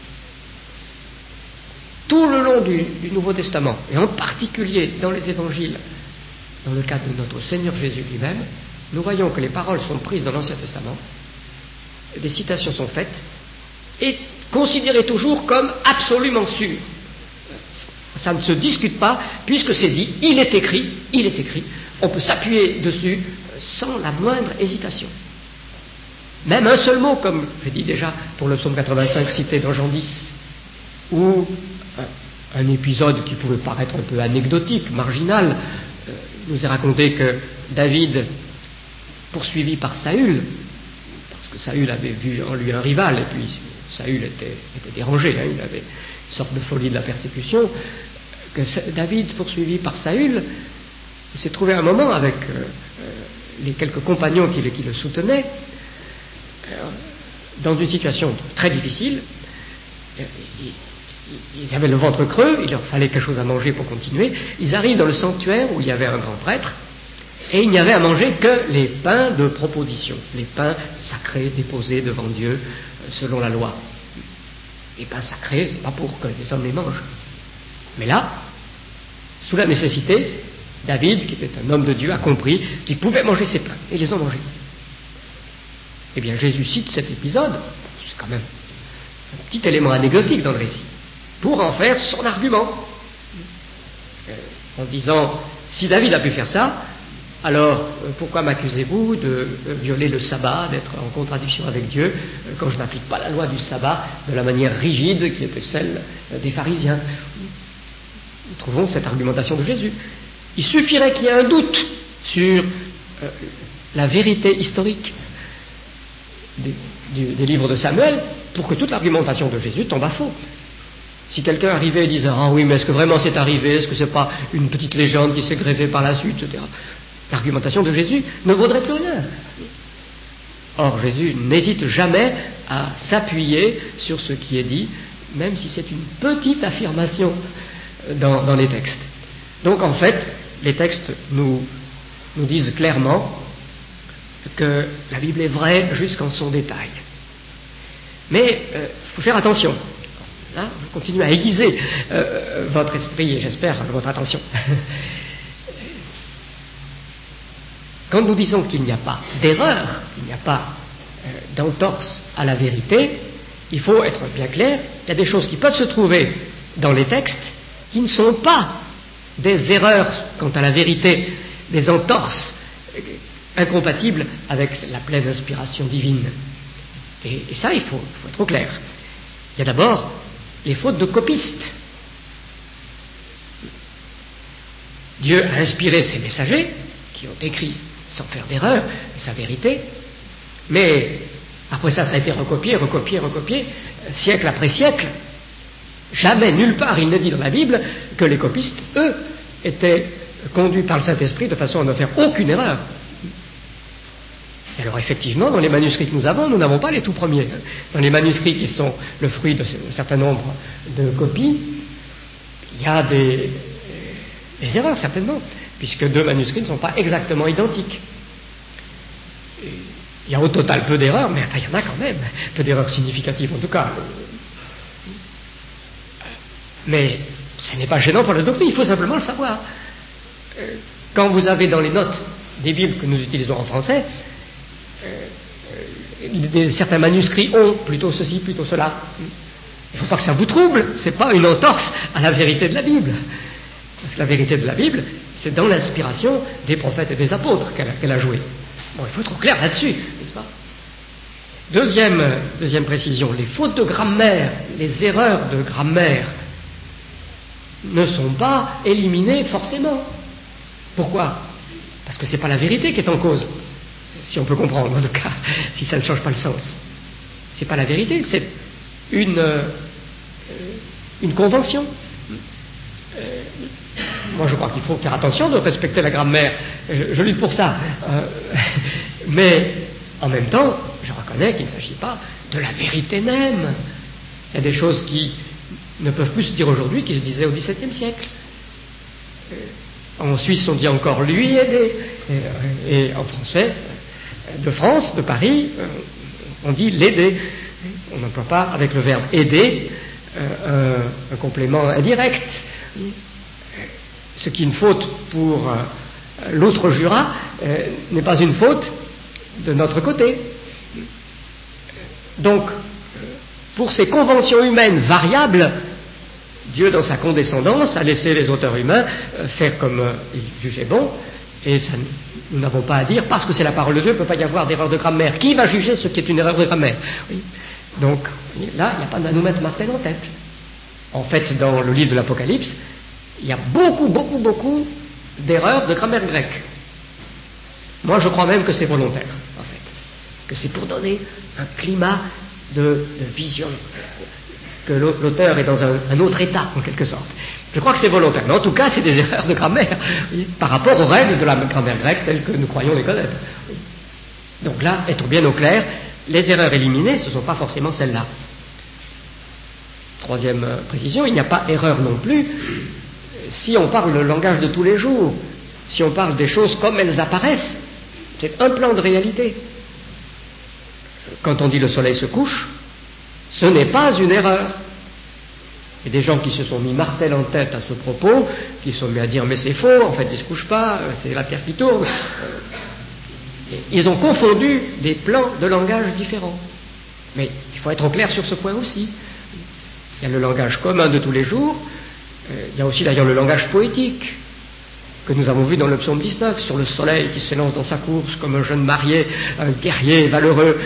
Tout le long du, du Nouveau Testament, et en particulier dans les évangiles, dans le cadre de notre Seigneur Jésus lui-même, nous voyons que les paroles sont prises dans l'Ancien Testament, des citations sont faites, et considérées toujours comme absolument sûres. Ça ne se discute pas, puisque c'est dit, il est écrit, il est écrit, on peut s'appuyer dessus sans la moindre hésitation. Même un seul mot, comme je dis déjà pour le psaume quatre-vingt-cinq cité dans Jean dix, ou un épisode qui pouvait paraître un peu anecdotique, marginal. Euh, il nous est raconté que David, poursuivi par Saül, parce que Saül avait vu en lui un rival, et puis Saül était, était dérangé, hein, il avait une sorte de folie de la persécution, que David, poursuivi par Saül, s'est trouvé un moment avec euh, les quelques compagnons qui le, qui le soutenaient, euh, dans une situation très difficile. Ils avaient le ventre creux, il leur fallait quelque chose à manger pour continuer. Ils arrivent dans le sanctuaire où il y avait un grand prêtre, et il n'y avait à manger que les pains de proposition, les pains sacrés déposés devant Dieu selon la loi. Les pains sacrés, c'est pas pour que les hommes les mangent. Mais là, sous la nécessité, David, qui était un homme de Dieu, a compris qu'il pouvait manger ces pains, et ils les ont mangés. Eh bien, Jésus cite cet épisode, c'est quand même un petit élément anecdotique dans le récit, pour en faire son argument. Euh, en disant, si David a pu faire ça, alors euh, pourquoi m'accusez-vous de euh, violer le sabbat, d'être en contradiction avec Dieu, euh, quand je n'applique pas la loi du sabbat de la manière rigide qui était celle euh, des pharisiens. Nous trouvons cette argumentation de Jésus. Il suffirait qu'il y ait un doute sur euh, la vérité historique des, du, des livres de Samuel pour que toute l'argumentation de Jésus tombe à faux. Si quelqu'un arrivait et disait « Ah oui, mais est-ce que vraiment c'est arrivé? Est-ce que c'est pas une petite légende qui s'est greffée par la suite ?» et cetera. L'argumentation de Jésus ne vaudrait plus rien. Or, Jésus n'hésite jamais à s'appuyer sur ce qui est dit, même si c'est une petite affirmation dans, dans les textes. Donc, en fait, les textes nous, nous disent clairement que la Bible est vraie jusqu'en son détail. Mais il euh, faut faire attention. Là, je continue à aiguiser euh, votre esprit et j'espère votre attention. Quand nous disons qu'il n'y a pas d'erreur, qu'il n'y a pas euh, d'entorse à la vérité, il faut être bien clair, il y a des choses qui peuvent se trouver dans les textes qui ne sont pas des erreurs quant à la vérité, des entorses euh, incompatibles avec la pleine inspiration divine. Et, et ça, il faut, il faut être au clair. Il y a d'abord les fautes de copistes. Dieu a inspiré ses messagers, qui ont écrit sans faire d'erreur sa vérité, mais après ça, ça a été recopié, recopié, recopié, siècle après siècle. Jamais, nulle part, il n'est dit dans la Bible que les copistes, eux, étaient conduits par le Saint-Esprit de façon à ne faire aucune erreur. Et alors effectivement, dans les manuscrits que nous avons, nous n'avons pas les tout premiers. Dans les manuscrits qui sont le fruit d'un certain nombre de copies, il y a des, des erreurs, certainement, puisque deux manuscrits ne sont pas exactement identiques. Il y a au total peu d'erreurs, mais enfin, il y en a quand même, peu d'erreurs significatives en tout cas. Mais ce n'est pas gênant pour la doctrine, il faut simplement le savoir. Quand vous avez dans les notes des Bibles que nous utilisons en français, euh, certains manuscrits ont plutôt ceci, plutôt cela. Il ne faut pas que ça vous trouble, ce n'est pas une entorse à la vérité de la Bible. Parce que la vérité de la Bible, c'est dans l'inspiration des prophètes et des apôtres qu'elle a, qu'elle a joué. Bon, il faut être clair là-dessus, n'est-ce pas? Deuxième, deuxième précision, les fautes de grammaire, les erreurs de grammaire ne sont pas éliminées forcément. Pourquoi? Parce que ce n'est pas la vérité qui est en cause, si on peut comprendre en tout cas, si ça ne change pas le sens. Ce n'est pas la vérité, c'est une, euh, une convention. Euh, moi je crois qu'il faut faire attention de respecter la grammaire, je, je lutte pour ça. Euh, mais en même temps, je reconnais qu'il ne s'agit pas de la vérité même. Il y a des choses qui ne peuvent plus se dire aujourd'hui qui se disaient au dix-septième siècle. Euh, en Suisse on dit encore lui aider, et, et en français, de France, de Paris, on dit l'aider. On n'emploie pas avec le verbe aider euh, un, un complément indirect. Ce qui est une faute pour euh, l'autre Jura euh, n'est pas une faute de notre côté. Donc, pour ces conventions humaines variables, Dieu, dans sa condescendance, a laissé les auteurs humains euh, faire comme euh, ils jugeaient bon, et ça, nous n'avons pas à dire, parce que c'est la parole de Dieu, il ne peut pas y avoir d'erreur de grammaire. Qui va juger ce qui est une erreur de grammaire? Oui. Donc, là, il n'y a pas à nous mettre Martel en tête. En fait, dans le livre de l'Apocalypse, il y a beaucoup, beaucoup, beaucoup d'erreurs de grammaire grecque. Moi, je crois même que c'est volontaire, en fait. Que c'est pour donner un climat de, de vision, que l'auteur est dans un, un autre état, en quelque sorte. Je crois que c'est volontaire. Mais en tout cas, c'est des erreurs de grammaire, oui, par rapport aux règles de la grammaire grecque telles que nous croyons les connaître. Oui. Donc là, être bien au clair, les erreurs éliminées, ce ne sont pas forcément celles-là. Troisième précision, il n'y a pas erreur non plus si on parle le langage de tous les jours, si on parle des choses comme elles apparaissent. C'est un plan de réalité. Quand on dit le soleil se couche, ce n'est pas une erreur. Il y a des gens qui se sont mis martel en tête à ce propos, qui se sont mis à dire mais c'est faux, en fait il ne se couche pas, c'est la terre qui tourne. Ils ont confondu des plans de langage différents. Mais il faut être en clair sur ce point aussi. Il y a le langage commun de tous les jours, il y a aussi d'ailleurs le langage poétique que nous avons vu dans le psaume dix-neuf, sur le soleil qui s'élance dans sa course comme un jeune marié, un guerrier valeureux.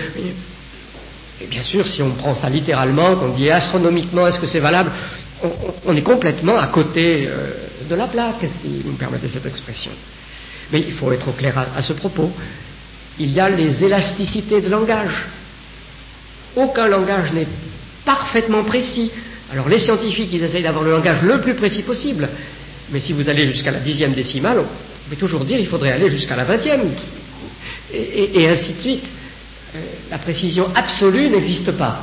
Et bien sûr, si on prend ça littéralement, qu'on dit astronomiquement, est-ce que c'est valable, on, on est complètement à côté euh, de la plaque, si vous me permettez cette expression. Mais il faut être clair à, à ce propos. Il y a les élasticités de langage. Aucun langage n'est parfaitement précis. Alors les scientifiques, ils essayent d'avoir le langage le plus précis possible. Mais si vous allez jusqu'à la dixième décimale, on peut toujours dire qu'il faudrait aller jusqu'à la vingtième. Et, et, et ainsi de suite. Euh, la précision absolue n'existe pas.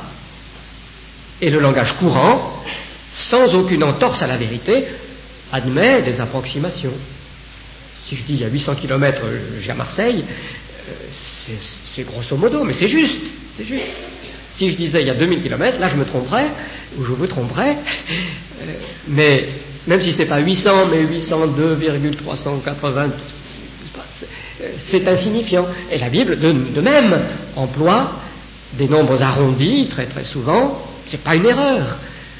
Et le langage courant, sans aucune entorse à la vérité, admet des approximations. Si je dis il y a huit cents kilomètres, j'ai à Marseille, euh, c'est, c'est grosso modo, mais c'est juste, c'est juste. Si je disais il y a deux mille kilomètres, là je me tromperais, ou je vous tromperais, euh, mais même si ce n'est pas huit cents, mais huit cent deux virgule trois cent quatre-vingts, c'est insignifiant. Et la Bible, de, de même, emploie des nombres arrondis, très très souvent, c'est pas une erreur.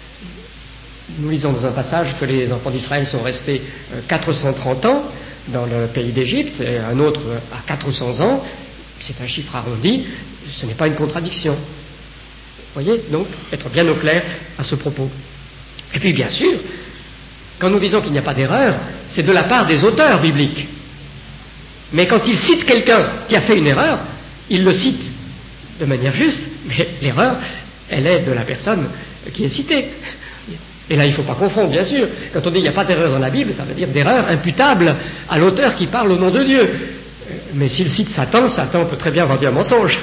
Nous lisons dans un passage que les enfants d'Israël sont restés euh, quatre cent trente ans dans le pays d'Égypte, et un autre à quatre cents ans, c'est un chiffre arrondi, ce n'est pas une contradiction. Vous voyez, donc, être bien au clair à ce propos. Et puis, bien sûr, quand nous disons qu'il n'y a pas d'erreur, c'est de la part des auteurs bibliques. Mais quand ils citent quelqu'un qui a fait une erreur, ils le citent de manière juste, mais l'erreur, elle est de la personne qui est citée. Et là, il ne faut pas confondre, bien sûr. Quand on dit qu'il n'y a pas d'erreur dans la Bible, ça veut dire d'erreur imputable à l'auteur qui parle au nom de Dieu. Mais s'il cite Satan, Satan peut très bien avoir dit un mensonge.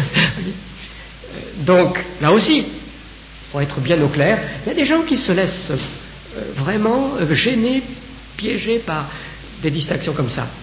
Donc, là aussi, il faut être bien au clair. Il y a des gens qui se laissent vraiment gêner, piéger par des distinctions comme ça.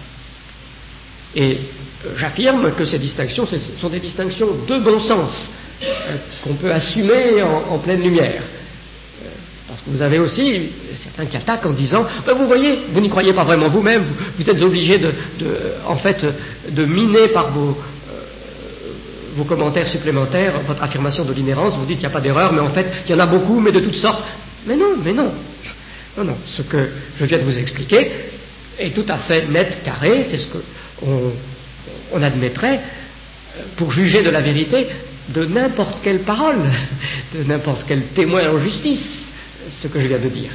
Et j'affirme que ces distinctions ce sont des distinctions de bon sens, euh, qu'on peut assumer en, en pleine lumière. Euh, parce que vous avez aussi certains qui attaquent en disant ben vous voyez, vous n'y croyez pas vraiment vous-même, vous, vous êtes obligé de, de, en fait, de miner par vos, euh, vos commentaires supplémentaires votre affirmation de l'inhérence, vous dites qu'il n'y a pas d'erreur, mais en fait, il y en a beaucoup, mais de toutes sortes. Mais non, mais non. Non, non. Ce que je viens de vous expliquer est tout à fait net, carré, c'est ce que On, on admettrait pour juger de la vérité de n'importe quelle parole, de n'importe quel témoin en justice, ce que je viens de dire.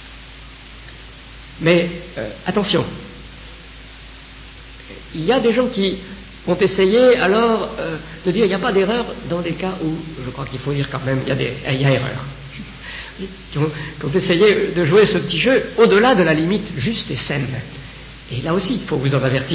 Mais euh, attention, il y a des gens qui ont essayé alors euh, de dire il n'y a pas d'erreur dans des cas où, je crois qu'il faut dire quand même, il y a, des, il y a erreur. Qui ont, qui ont essayé de jouer ce petit jeu au-delà de la limite juste et saine. Et là aussi, il faut vous en avertir.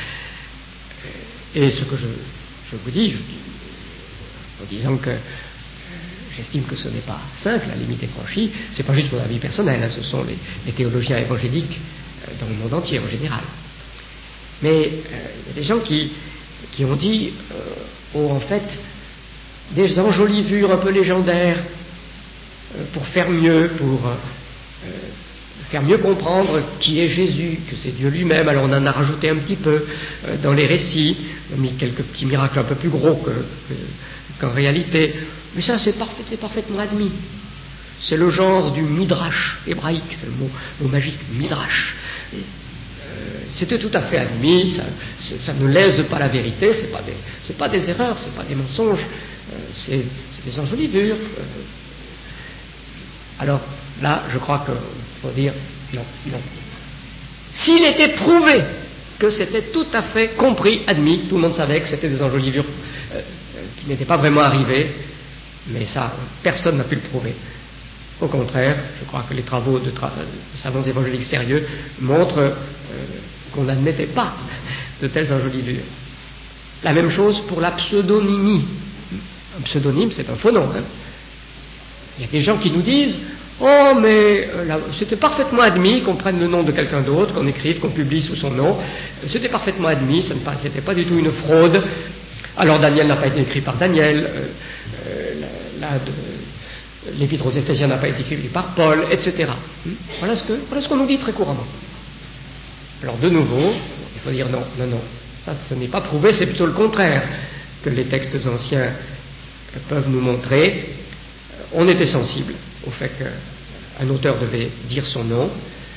Et ce que je, je vous dis, je dis, en disant que j'estime que ce n'est pas simple, la limite est franchie, c'est pas juste mon avis personnel, hein, ce sont les, les théologiens évangéliques euh, dans le monde entier en général. Mais euh, il y a des gens qui, qui ont dit, euh, oh, en fait, des enjolivures un peu légendaires euh, pour faire mieux, pour euh, faire mieux comprendre qui est Jésus, que c'est Dieu lui-même. Alors on en a rajouté un petit peu euh, dans les récits, on a mis quelques petits miracles un peu plus gros que, que, qu'en réalité. Mais ça, c'est, parfait, c'est parfaitement admis. C'est le genre du midrash hébraïque, c'est le mot, mot magique, midrash. Et, euh, c'était tout à fait admis, ça, ça ne lèse pas la vérité, c'est pas des, c'est pas des erreurs, c'est pas des mensonges, euh, c'est, c'est des enjolivures. Euh, alors, Là, je crois qu'il faut dire non, non. S'il était prouvé que c'était tout à fait compris, admis, tout le monde savait que c'était des enjolivures euh, qui n'étaient pas vraiment arrivées, mais ça, personne n'a pu le prouver. Au contraire, je crois que les travaux de, tra- de savants évangéliques sérieux montrent euh, qu'on n'admettait pas de telles enjolivures. La même chose pour la pseudonymie. Un pseudonyme, c'est un faux nom. Hein. Il y a des gens qui nous disent « Oh, mais euh, là, c'était parfaitement admis qu'on prenne le nom de quelqu'un d'autre, qu'on écrive, qu'on publie sous son nom. C'était parfaitement admis, ça ne c'était pas du tout une fraude. Alors Daniel n'a pas été écrit par Daniel, euh, euh, la, la, de, l'Épître aux Éphésiens n'a pas été écrit par Paul, et cetera. Voilà ce que, voilà ce qu'on nous dit très couramment. Alors de nouveau, il faut dire non, non, non. Ça, ce n'est pas prouvé, c'est plutôt le contraire que les textes anciens peuvent nous montrer. On était sensible au fait qu'un auteur devait dire son nom.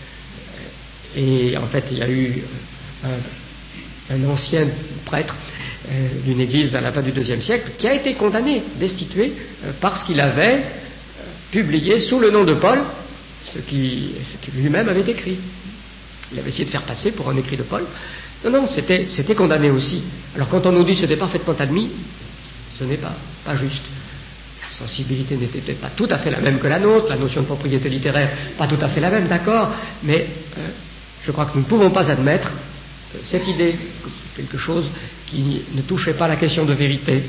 Et en fait, il y a eu un, un ancien prêtre euh, d'une église à la fin du deuxième siècle qui a été condamné, destitué, euh, parce qu'il avait euh, publié sous le nom de Paul ce qui, ce qui lui-même avait écrit. Il avait essayé de faire passer pour un écrit de Paul. Non, non, c'était, c'était condamné aussi. Alors quand on nous dit que c'était parfaitement admis, ce n'est pas, pas juste. La sensibilité n'était peut-être pas tout à fait la même que la nôtre, la notion de propriété littéraire pas tout à fait la même, d'accord, mais euh, je crois que nous ne pouvons pas admettre euh, cette idée, quelque chose qui ne touchait pas la question de vérité.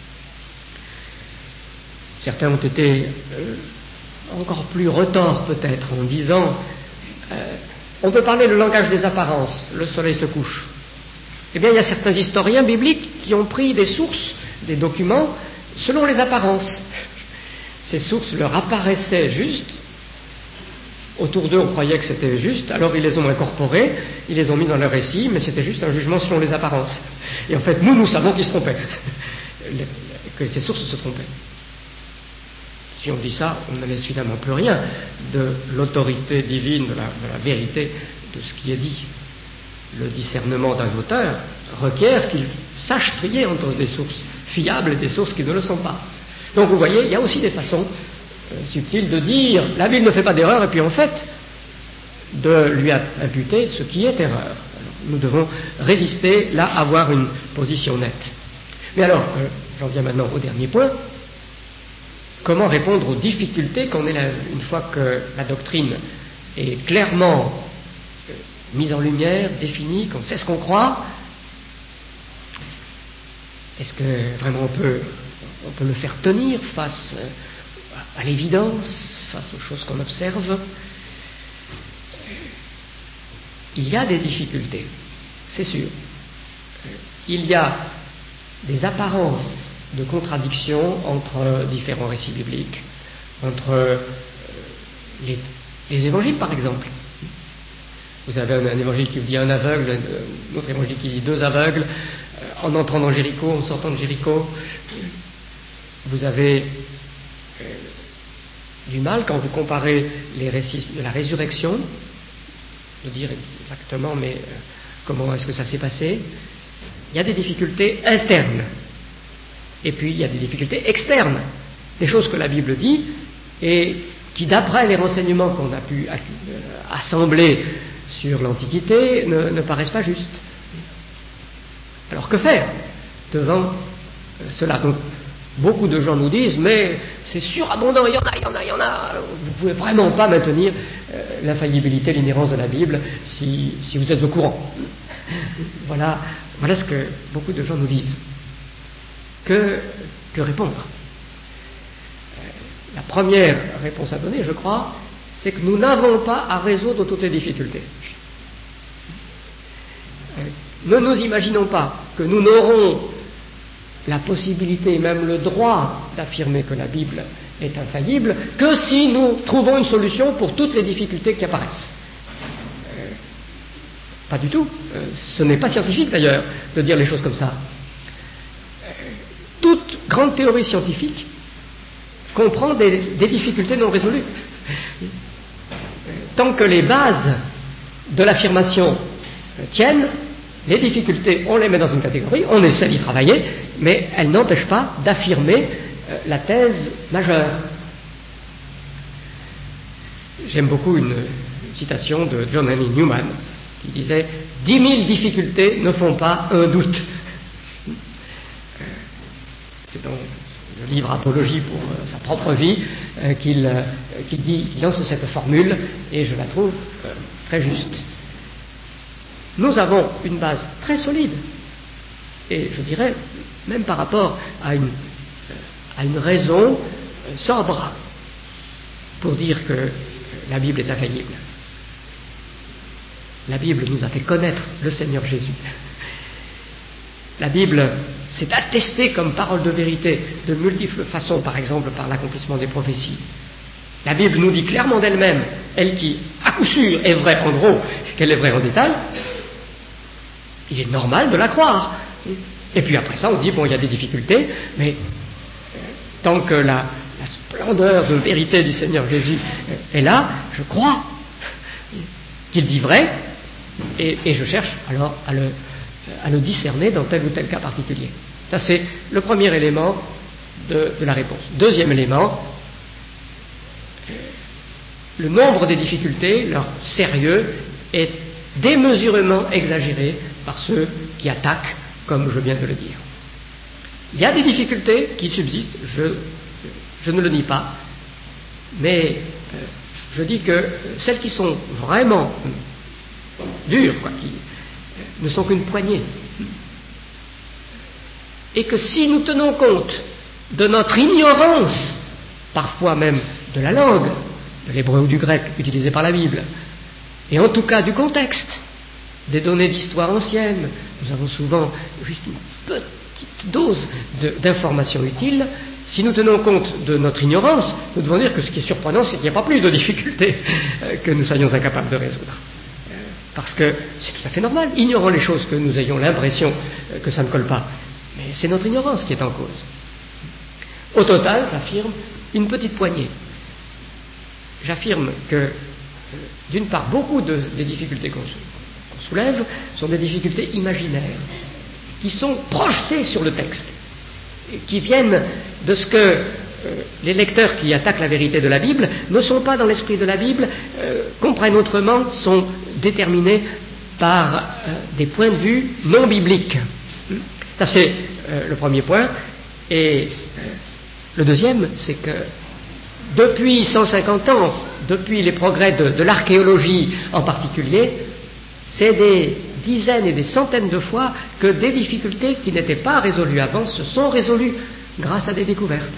Certains ont été euh, encore plus retors peut-être en disant euh, on peut parler le langage des apparences, le soleil se couche. Eh bien, il y a certains historiens bibliques qui ont pris des sources, des documents, selon les apparences. Ces sources leur apparaissaient justes, autour d'eux on croyait que c'était juste, alors ils les ont incorporées, ils les ont mis dans leur récit, mais c'était juste un jugement selon les apparences. Et en fait, nous, nous savons qu'ils se trompaient, que ces sources se trompaient. Si on dit ça, on ne laisse finalement plus rien de l'autorité divine, de la, de la vérité de ce qui est dit. Le discernement d'un auteur requiert qu'il sache trier entre des sources fiables et des sources qui ne le sont pas. Donc vous voyez, il y a aussi des façons euh, subtiles de dire la Bible ne fait pas d'erreur, et puis en fait de lui imputer ce qui est erreur. Alors, nous devons résister, là, avoir une position nette. Mais alors, euh, j'en viens maintenant au dernier point. Comment répondre aux difficultés qu'on est là, une fois que la doctrine est clairement euh, mise en lumière, définie, qu'on sait ce qu'on croit? Est-ce que vraiment on peut, on peut le faire tenir face à l'évidence, face aux choses qu'on observe? Il y a des difficultés, c'est sûr. Il y a des apparences de contradiction entre différents récits bibliques, entre les, les évangiles par exemple. Vous avez un, un évangile qui vous dit un aveugle, un autre évangile qui dit deux aveugles, en entrant dans Jéricho, en sortant de Jéricho. Vous avez euh, du mal quand vous comparez les récits de la résurrection, de dire exactement mais euh, comment est-ce que ça s'est passé. Il y a des difficultés internes. Et puis il y a des difficultés externes, des choses que la Bible dit et qui, d'après les renseignements qu'on a pu assembler sur l'Antiquité, ne, ne paraissent pas justes. Alors que faire devant cela? Donc, beaucoup de gens nous disent mais c'est surabondant, il y en a, il y en a, il y en a. Vous ne pouvez vraiment pas maintenir euh, l'infaillibilité, l'inhérence de la Bible si, si vous êtes au courant. Voilà, voilà ce que beaucoup de gens nous disent. Que, que répondre? La première réponse à donner, je crois, c'est que nous n'avons pas à résoudre toutes les difficultés. Ne nous imaginons pas que nous n'aurons la possibilité, même le droit d'affirmer que la Bible est infaillible, que si nous trouvons une solution pour toutes les difficultés qui apparaissent. Euh, pas du tout. Euh, ce n'est pas scientifique d'ailleurs de dire les choses comme ça. Toute grande théorie scientifique comprend des, des difficultés non résolues. Tant que les bases de l'affirmation tiennent, les difficultés, on les met dans une catégorie, on essaie d'y travailler, mais elles n'empêchent pas d'affirmer euh, la thèse majeure. J'aime beaucoup une citation de John Henry Newman qui disait « Dix mille difficultés ne font pas un doute ». C'est dans le livre Apologie pour euh, sa propre vie euh, qu'il euh, qu'il dit, qu'il lance cette formule, et je la trouve euh, très juste. Nous avons une base très solide, et je dirais même par rapport à une, à une raison euh, sobre pour dire que euh, la Bible est infaillible. La Bible nous a fait connaître le Seigneur Jésus. La Bible s'est attestée comme parole de vérité de multiples façons, par exemple par l'accomplissement des prophéties. La Bible nous dit clairement d'elle-même, elle qui, à coup sûr, est vraie en gros, qu'elle est vraie en détail. Il est normal de la croire. Et puis après ça, on dit, bon, il y a des difficultés, mais euh, tant que la, la splendeur de vérité du Seigneur Jésus est là, je crois qu'il dit vrai, et, et je cherche alors à le... à le discerner dans tel ou tel cas particulier. Ça, c'est le premier élément de, de la réponse. Deuxième élément, le nombre des difficultés, leur sérieux, est démesurément exagéré par ceux qui attaquent, comme je viens de le dire. Il y a des difficultés qui subsistent, je, je ne le nie pas, mais euh, je dis que celles qui sont vraiment dures, quoi, qui ne sont qu'une poignée. Et que si nous tenons compte de notre ignorance, parfois même de la langue, de l'hébreu ou du grec utilisé par la Bible, et en tout cas du contexte, des données d'histoire ancienne, nous avons souvent juste une petite dose de, d'informations utiles. Si nous tenons compte de notre ignorance, nous devons dire que ce qui est surprenant, c'est qu'il n'y a pas plus de difficultés que nous soyons incapables de résoudre. Parce que c'est tout à fait normal, ignorant les choses, que nous ayons l'impression que ça ne colle pas. Mais c'est notre ignorance qui est en cause. Au total, j'affirme une petite poignée. J'affirme que, d'une part, beaucoup de, des difficultés qu'on, qu'on soulève sont des difficultés imaginaires, qui sont projetées sur le texte, qui viennent de ce que euh, les lecteurs qui attaquent la vérité de la Bible ne sont pas dans l'esprit de la Bible, euh, comprennent autrement, sont déterminés par euh, des points de vue non bibliques. Ça, c'est euh, le premier point. Et euh, le deuxième, c'est que depuis cent cinquante ans, depuis les progrès de, de l'archéologie en particulier, c'est des dizaines et des centaines de fois que des difficultés qui n'étaient pas résolues avant se sont résolues grâce à des découvertes.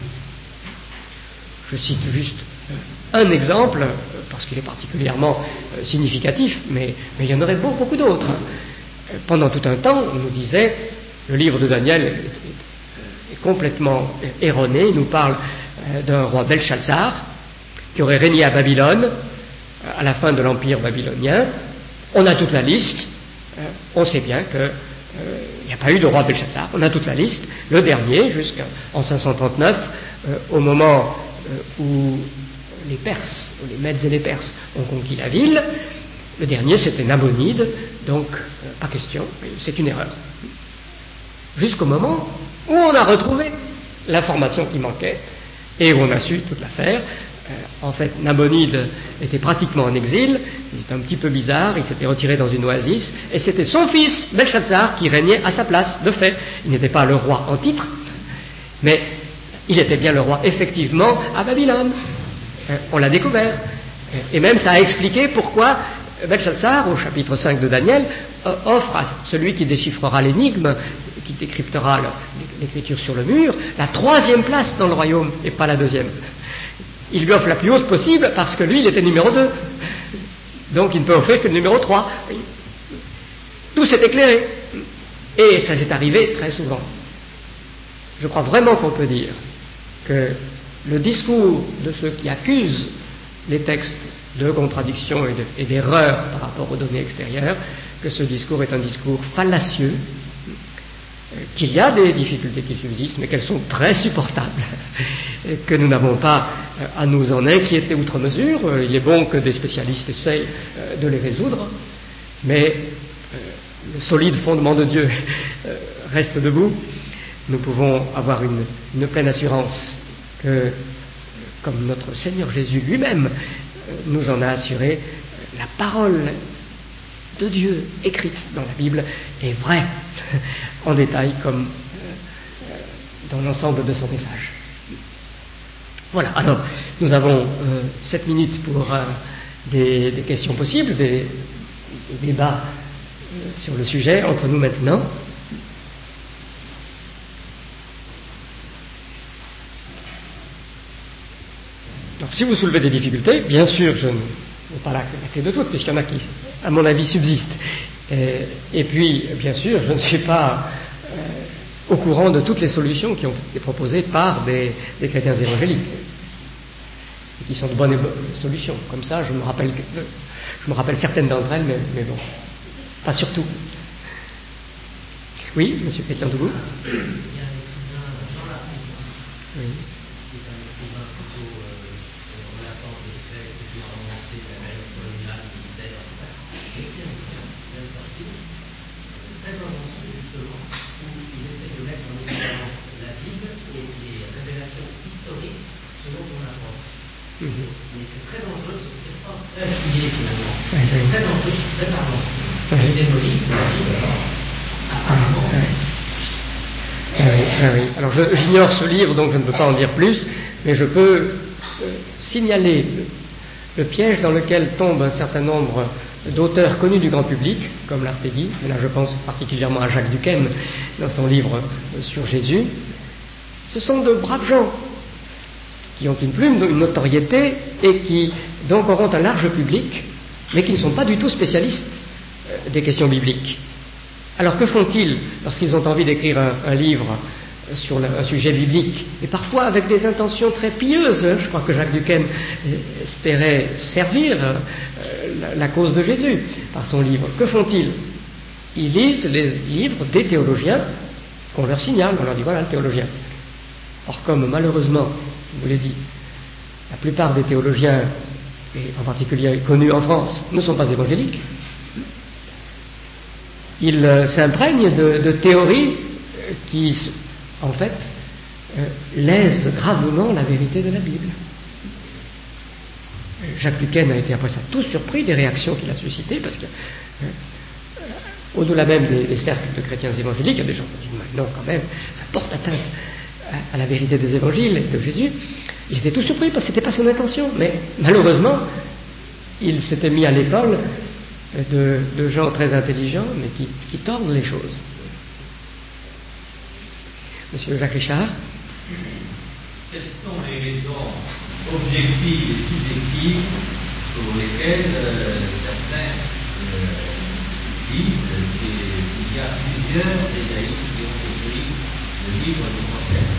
Je cite juste un exemple, parce qu'il est particulièrement significatif, mais, mais il y en aurait beaucoup, beaucoup d'autres. Pendant tout un temps, on nous disait, le livre de Daniel est, est, est complètement erroné, il nous parle d'un roi Belshazzar, qui aurait régné à Babylone, à la fin de l'empire babylonien. On a toute la liste, on sait bien qu'il euh, n'y a pas eu de roi Belshazzar, on a toute la liste, le dernier, jusqu'en cinq cent trente-neuf, euh, au moment euh, où les Perses, où les Mèdes et les Perses ont conquis la ville, le dernier c'était Nabonide, donc euh, pas question, c'est une erreur. Jusqu'au moment où on a retrouvé l'information qui manquait, et où on a su toute l'affaire. Euh, en fait, Nabonide était pratiquement en exil, il était un petit peu bizarre, il s'était retiré dans une oasis, et c'était son fils, Belshazzar, qui régnait à sa place, de fait. Il n'était pas le roi en titre, mais il était bien le roi, effectivement, à Babylone. Euh, on l'a découvert. Et même ça a expliqué pourquoi Belshazzar, au chapitre cinq de Daniel, euh, offre à celui qui déchiffrera l'énigme, qui décryptera le, l'écriture sur le mur, la troisième place dans le royaume, et pas la deuxième. Il lui offre la plus haute possible parce que lui, il était numéro deux. Donc il ne peut offrir que le numéro trois. Tout s'est éclairé. Et ça s'est arrivé très souvent. Je crois vraiment qu'on peut dire que le discours de ceux qui accusent les textes de contradiction et, de, et d'erreur par rapport aux données extérieures, que ce discours est un discours fallacieux, qu'il y a des difficultés qui subsistent, mais qu'elles sont très supportables, et que nous n'avons pas à nous en inquiéter outre mesure. Il est bon que des spécialistes essayent de les résoudre, mais le solide fondement de Dieu reste debout. Nous pouvons avoir une, une pleine assurance que, comme notre Seigneur Jésus lui-même nous en a assuré, la parole de Dieu écrite dans la Bible est vraie en détail comme dans l'ensemble de son message. Voilà, alors nous avons euh, sept minutes pour euh, des, des questions possibles, des, des débats euh, sur le sujet entre nous maintenant. Alors si vous soulevez des difficultés, bien sûr, je n'ai pas la, la clé de toutes, puisqu'il y en a qui, à mon avis, subsistent. Et, et puis, bien sûr, je ne suis pas euh, au courant de toutes les solutions qui ont été proposées par des, des chrétiens évangéliques, et qui sont de bonnes solutions. Comme ça, je me rappelle, je me rappelle certaines d'entre elles, mais, mais bon, pas surtout. Oui, monsieur Chrétien Dougou. Oui. Mmh. Mais c'est très dangereux, c'est pas très fouillé finalement. Ouais, c'est très dangereux, c'est très parlant. Ouais. Il démolit la Bible, apparemment. Ouais. Oui, oui, oui. Alors je, j'ignore ce livre, donc je ne peux pas en dire plus, mais je peux euh, signaler le, le piège dans lequel tombe un certain nombre d'auteurs connus du grand public, comme Lartegui, mais là je pense particulièrement à Jacques Duquesne dans son livre sur Jésus. Ce sont de braves gens qui ont une plume, une notoriété, et qui donc auront un large public, mais qui ne sont pas du tout spécialistes euh, des questions bibliques. Alors que font-ils lorsqu'ils ont envie d'écrire un, un livre sur le, un sujet biblique, et parfois avec des intentions très pieuses? Je crois que Jacques Duquesne espérait servir euh, la, la cause de Jésus par son livre. Que font-ils? Ils lisent les livres des théologiens qu'on leur signale, on leur dit voilà le théologien. Or comme malheureusement, je vous l'ai dit, la plupart des théologiens, et en particulier connus en France, ne sont pas évangéliques, ils euh, s'imprègnent de, de théories euh, qui, en fait, euh, lèsent gravement la vérité de la Bible. Jacques Duquesne a été après ça tout surpris des réactions qu'il a suscitées, parce que euh, euh, au-delà même des, des cercles de chrétiens évangéliques, il y a des gens qui disent non, quand même, ça porte atteinte à, à la vérité des évangiles et de Jésus. Il était tout surpris parce que ce n'était pas son intention, mais malheureusement, il s'était mis à l'école de, de gens très intelligents, mais qui, qui tordent les choses. Monsieur Jacques Richard. Quelles sont les raisons objectives et subjectives pour lesquelles euh, certains euh, disent qu'il y a plusieurs Ésaïes qui ont écrit le livre du prophète?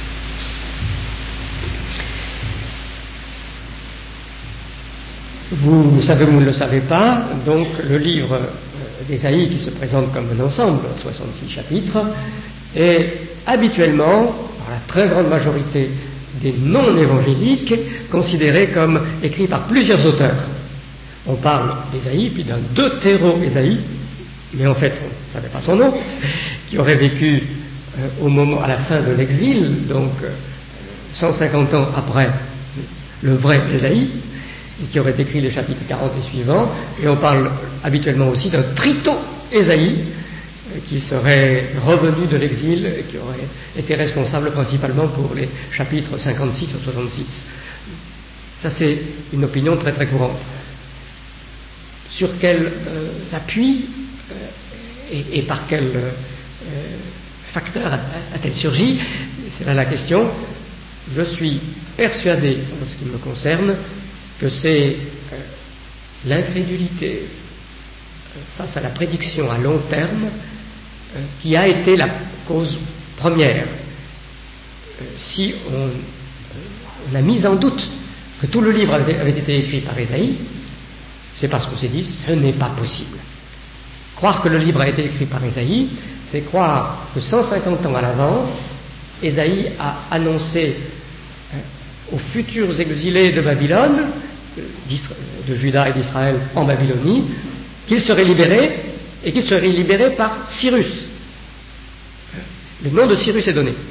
Vous savez, vous ne le savez pas, donc le livre d'Ésaïe, qui se présente comme un ensemble, soixante-six chapitres, est habituellement, par la très grande majorité des non-évangéliques, considéré comme écrit par plusieurs auteurs. On parle d'Ésaïe, puis d'un deutéro-Ésaïe, mais en fait, on ne savait pas son nom, qui aurait vécu euh, au moment, à la fin de l'exil, donc euh, cent cinquante ans après le vrai Ésaïe, et qui aurait écrit les chapitres quarante et suivants, et on parle habituellement aussi d'un trito-Ésaïe, qui serait revenu de l'exil et qui aurait été responsable principalement pour les chapitres cinquante-six à soixante-six. Ça, c'est une opinion très très courante. Sur quel euh, appui euh, et, et par quel euh, facteur a-t-elle surgi? C'est là la question. Je suis persuadé, en ce qui me concerne, que c'est euh, l'incrédulité euh, face à la prédiction à long terme euh, qui a été la cause première. Euh, si on, euh, on a mis en doute que tout le livre avait, avait été écrit par Ésaïe, c'est parce qu'on s'est dit ce n'est pas possible. Croire que le livre a été écrit par Ésaïe, c'est croire que cent cinquante ans à l'avance, Ésaïe a annoncé aux futurs exilés de Babylone, de Juda et d'Israël en Babylonie, qu'ils seraient libérés et qu'ils seraient libérés par Cyrus. Le nom de Cyrus est donné.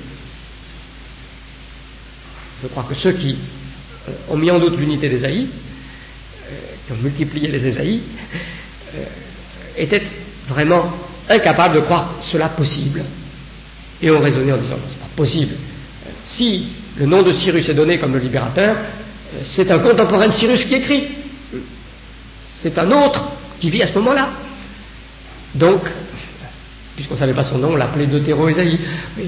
Je crois que ceux qui ont mis en doute l'unité d'Ésaïe qui ont multiplié les Ésaïes, euh, étaient vraiment incapables de croire cela possible. Et ont raisonné en disant, c'est pas possible. Si le nom de Cyrus est donné comme le libérateur, c'est un contemporain de Cyrus qui écrit. C'est un autre qui vit à ce moment-là. Donc, puisqu'on ne savait pas son nom, on l'appelait Deutéro-Ésaïe. Oui.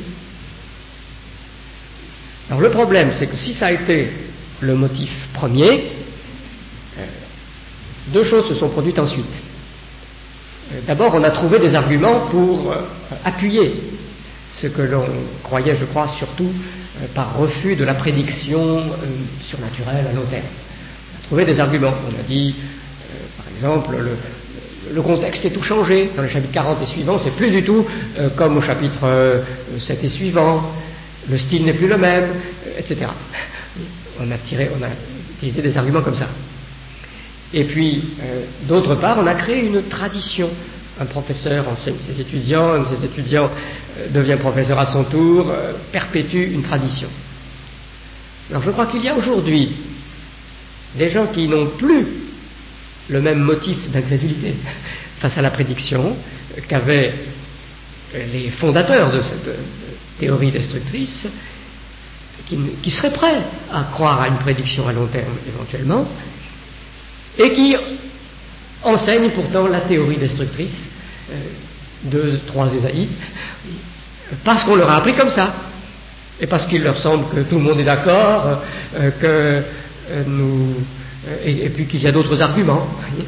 Alors le problème, c'est que si ça a été le motif premier, euh, deux choses se sont produites ensuite. Euh, d'abord, on a trouvé des arguments pour euh, appuyer ce que l'on croyait, je crois, surtout euh, par refus de la prédiction euh, surnaturelle à long terme. On a trouvé des arguments. On a dit, euh, par exemple, le, le contexte est tout changé. Dans le chapitre quarante et suivant, c'est plus du tout euh, comme au chapitre euh, sept et suivant. Le style n'est plus le même, euh, et cetera. On a, tiré, on a utilisé des arguments comme ça. Et puis, euh, d'autre part, on a créé une tradition. Un professeur enseigne ses étudiants, un de ses étudiants euh, devient professeur à son tour, euh, perpétue une tradition. Alors je crois qu'il y a aujourd'hui des gens qui n'ont plus le même motif d'incrédulité face à la prédiction qu'avaient les fondateurs de cette euh, théorie destructrice, qui, qui seraient prêts à croire à une prédiction à long terme éventuellement, et qui enseignent pourtant la théorie destructrice euh, de trois Ésaïe, parce qu'on leur a appris comme ça, et parce qu'il leur semble que tout le monde est d'accord, euh, que euh, nous, euh, et, et puis qu'il y a d'autres arguments, voyez,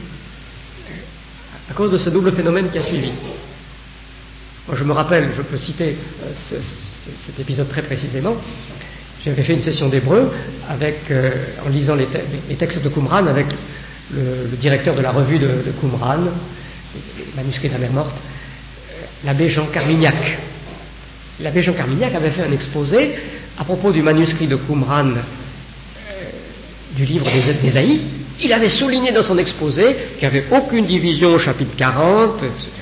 à cause de ce double phénomène qui a suivi. Moi, je me rappelle, je peux citer euh, ce, ce, cet épisode très précisément. J'avais fait une session d'hébreu avec, euh, en lisant les, te- les textes de Qumran avec le, le directeur de la revue de, de Qumran, les manuscrits de la mer morte, euh, l'abbé Jean Carmignac. L'abbé Jean Carmignac avait fait un exposé à propos du manuscrit de Qumran euh, du livre des d'Ésaïe. Il avait souligné dans son exposé qu'il n'y avait aucune division au chapitre quarante, et cetera.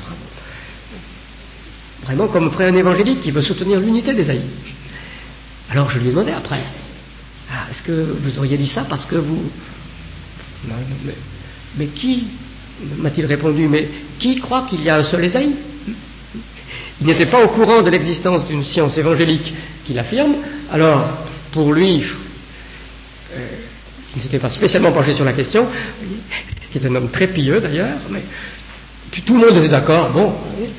Vraiment comme ferait un évangélique qui veut soutenir l'unité d'Ésaïe. Alors je lui ai demandé après, ah, est-ce que vous auriez dit ça parce que vous... Non, mais, mais qui, m'a-t-il répondu, mais qui croit qu'il y a un seul Ésaïe? Il n'était pas au courant de l'existence d'une science évangélique qui l'affirme, alors pour lui, euh, il ne s'était pas spécialement penché sur la question, il est un homme très pieux d'ailleurs, mais puis tout le monde était d'accord, bon,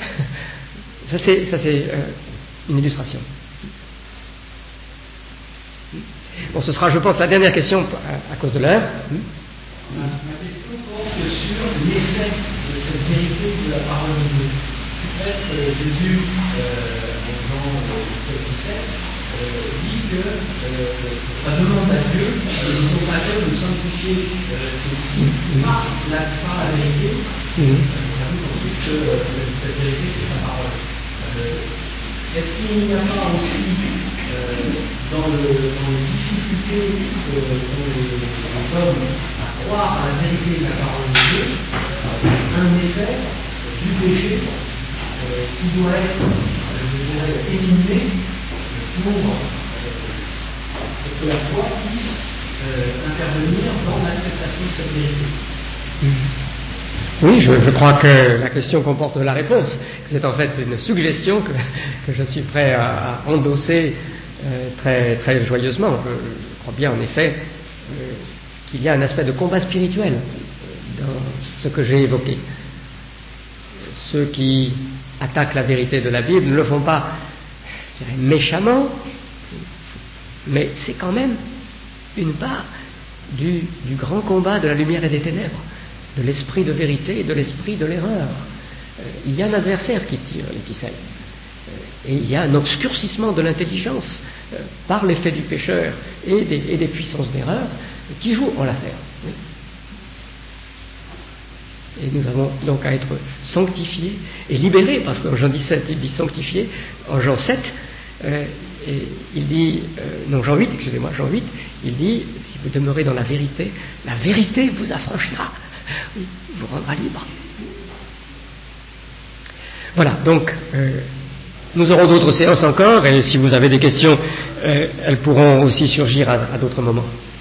ça c'est, ça c'est euh, une illustration. Bon, ce sera, je pense, la dernière question à, à cause de l'heure. Ma question porte sur l'effet de cette vérité de la parole de Dieu. En fait, euh, Jésus, euh, en Jean sept dix-sept, euh, dit que euh, la demande à Dieu de nous consacrer, de nous sanctifier euh, par, la, par la vérité. Mm-hmm. On a vu ensuite que euh, cette vérité, c'est sa parole. Euh, Est-ce qu'il n'y a pas aussi euh, dans, le, dans les difficultés qu'ont les, les hommes à croire à la vérité de la parole de Dieu, euh, un effet du péché euh, qui doit être, euh, je dirais, éliminé pour euh, que la foi puisse euh, intervenir dans l'acceptation de cette vérité? Oui, je, je crois que la question comporte la réponse. C'est en fait une suggestion que, que je suis prêt à, à endosser euh, très, très joyeusement. Je, je crois bien en effet euh, qu'il y a un aspect de combat spirituel dans ce que j'ai évoqué. Ceux qui attaquent la vérité de la Bible ne le font pas, je dirais, méchamment, mais c'est quand même une part du, du grand combat de la lumière et des ténèbres, de l'esprit de vérité et de l'esprit de l'erreur. Euh, il y a un adversaire qui tire les ficelles. Euh, et il y a un obscurcissement de l'intelligence euh, par l'effet du pécheur et des, et des puissances d'erreur euh, qui jouent en l'affaire. Oui. Et nous avons donc à être sanctifiés et libérés, parce qu'en Jean dix-sept, il dit sanctifiés, en Jean sept, euh, et il dit, euh, non Jean huit, excusez-moi, Jean huit, il dit, si vous demeurez dans la vérité, la vérité vous affranchira. Oui, vous rendra libre. Voilà, donc euh, nous aurons d'autres séances encore, et si vous avez des questions, euh, elles pourront aussi surgir à, à d'autres moments.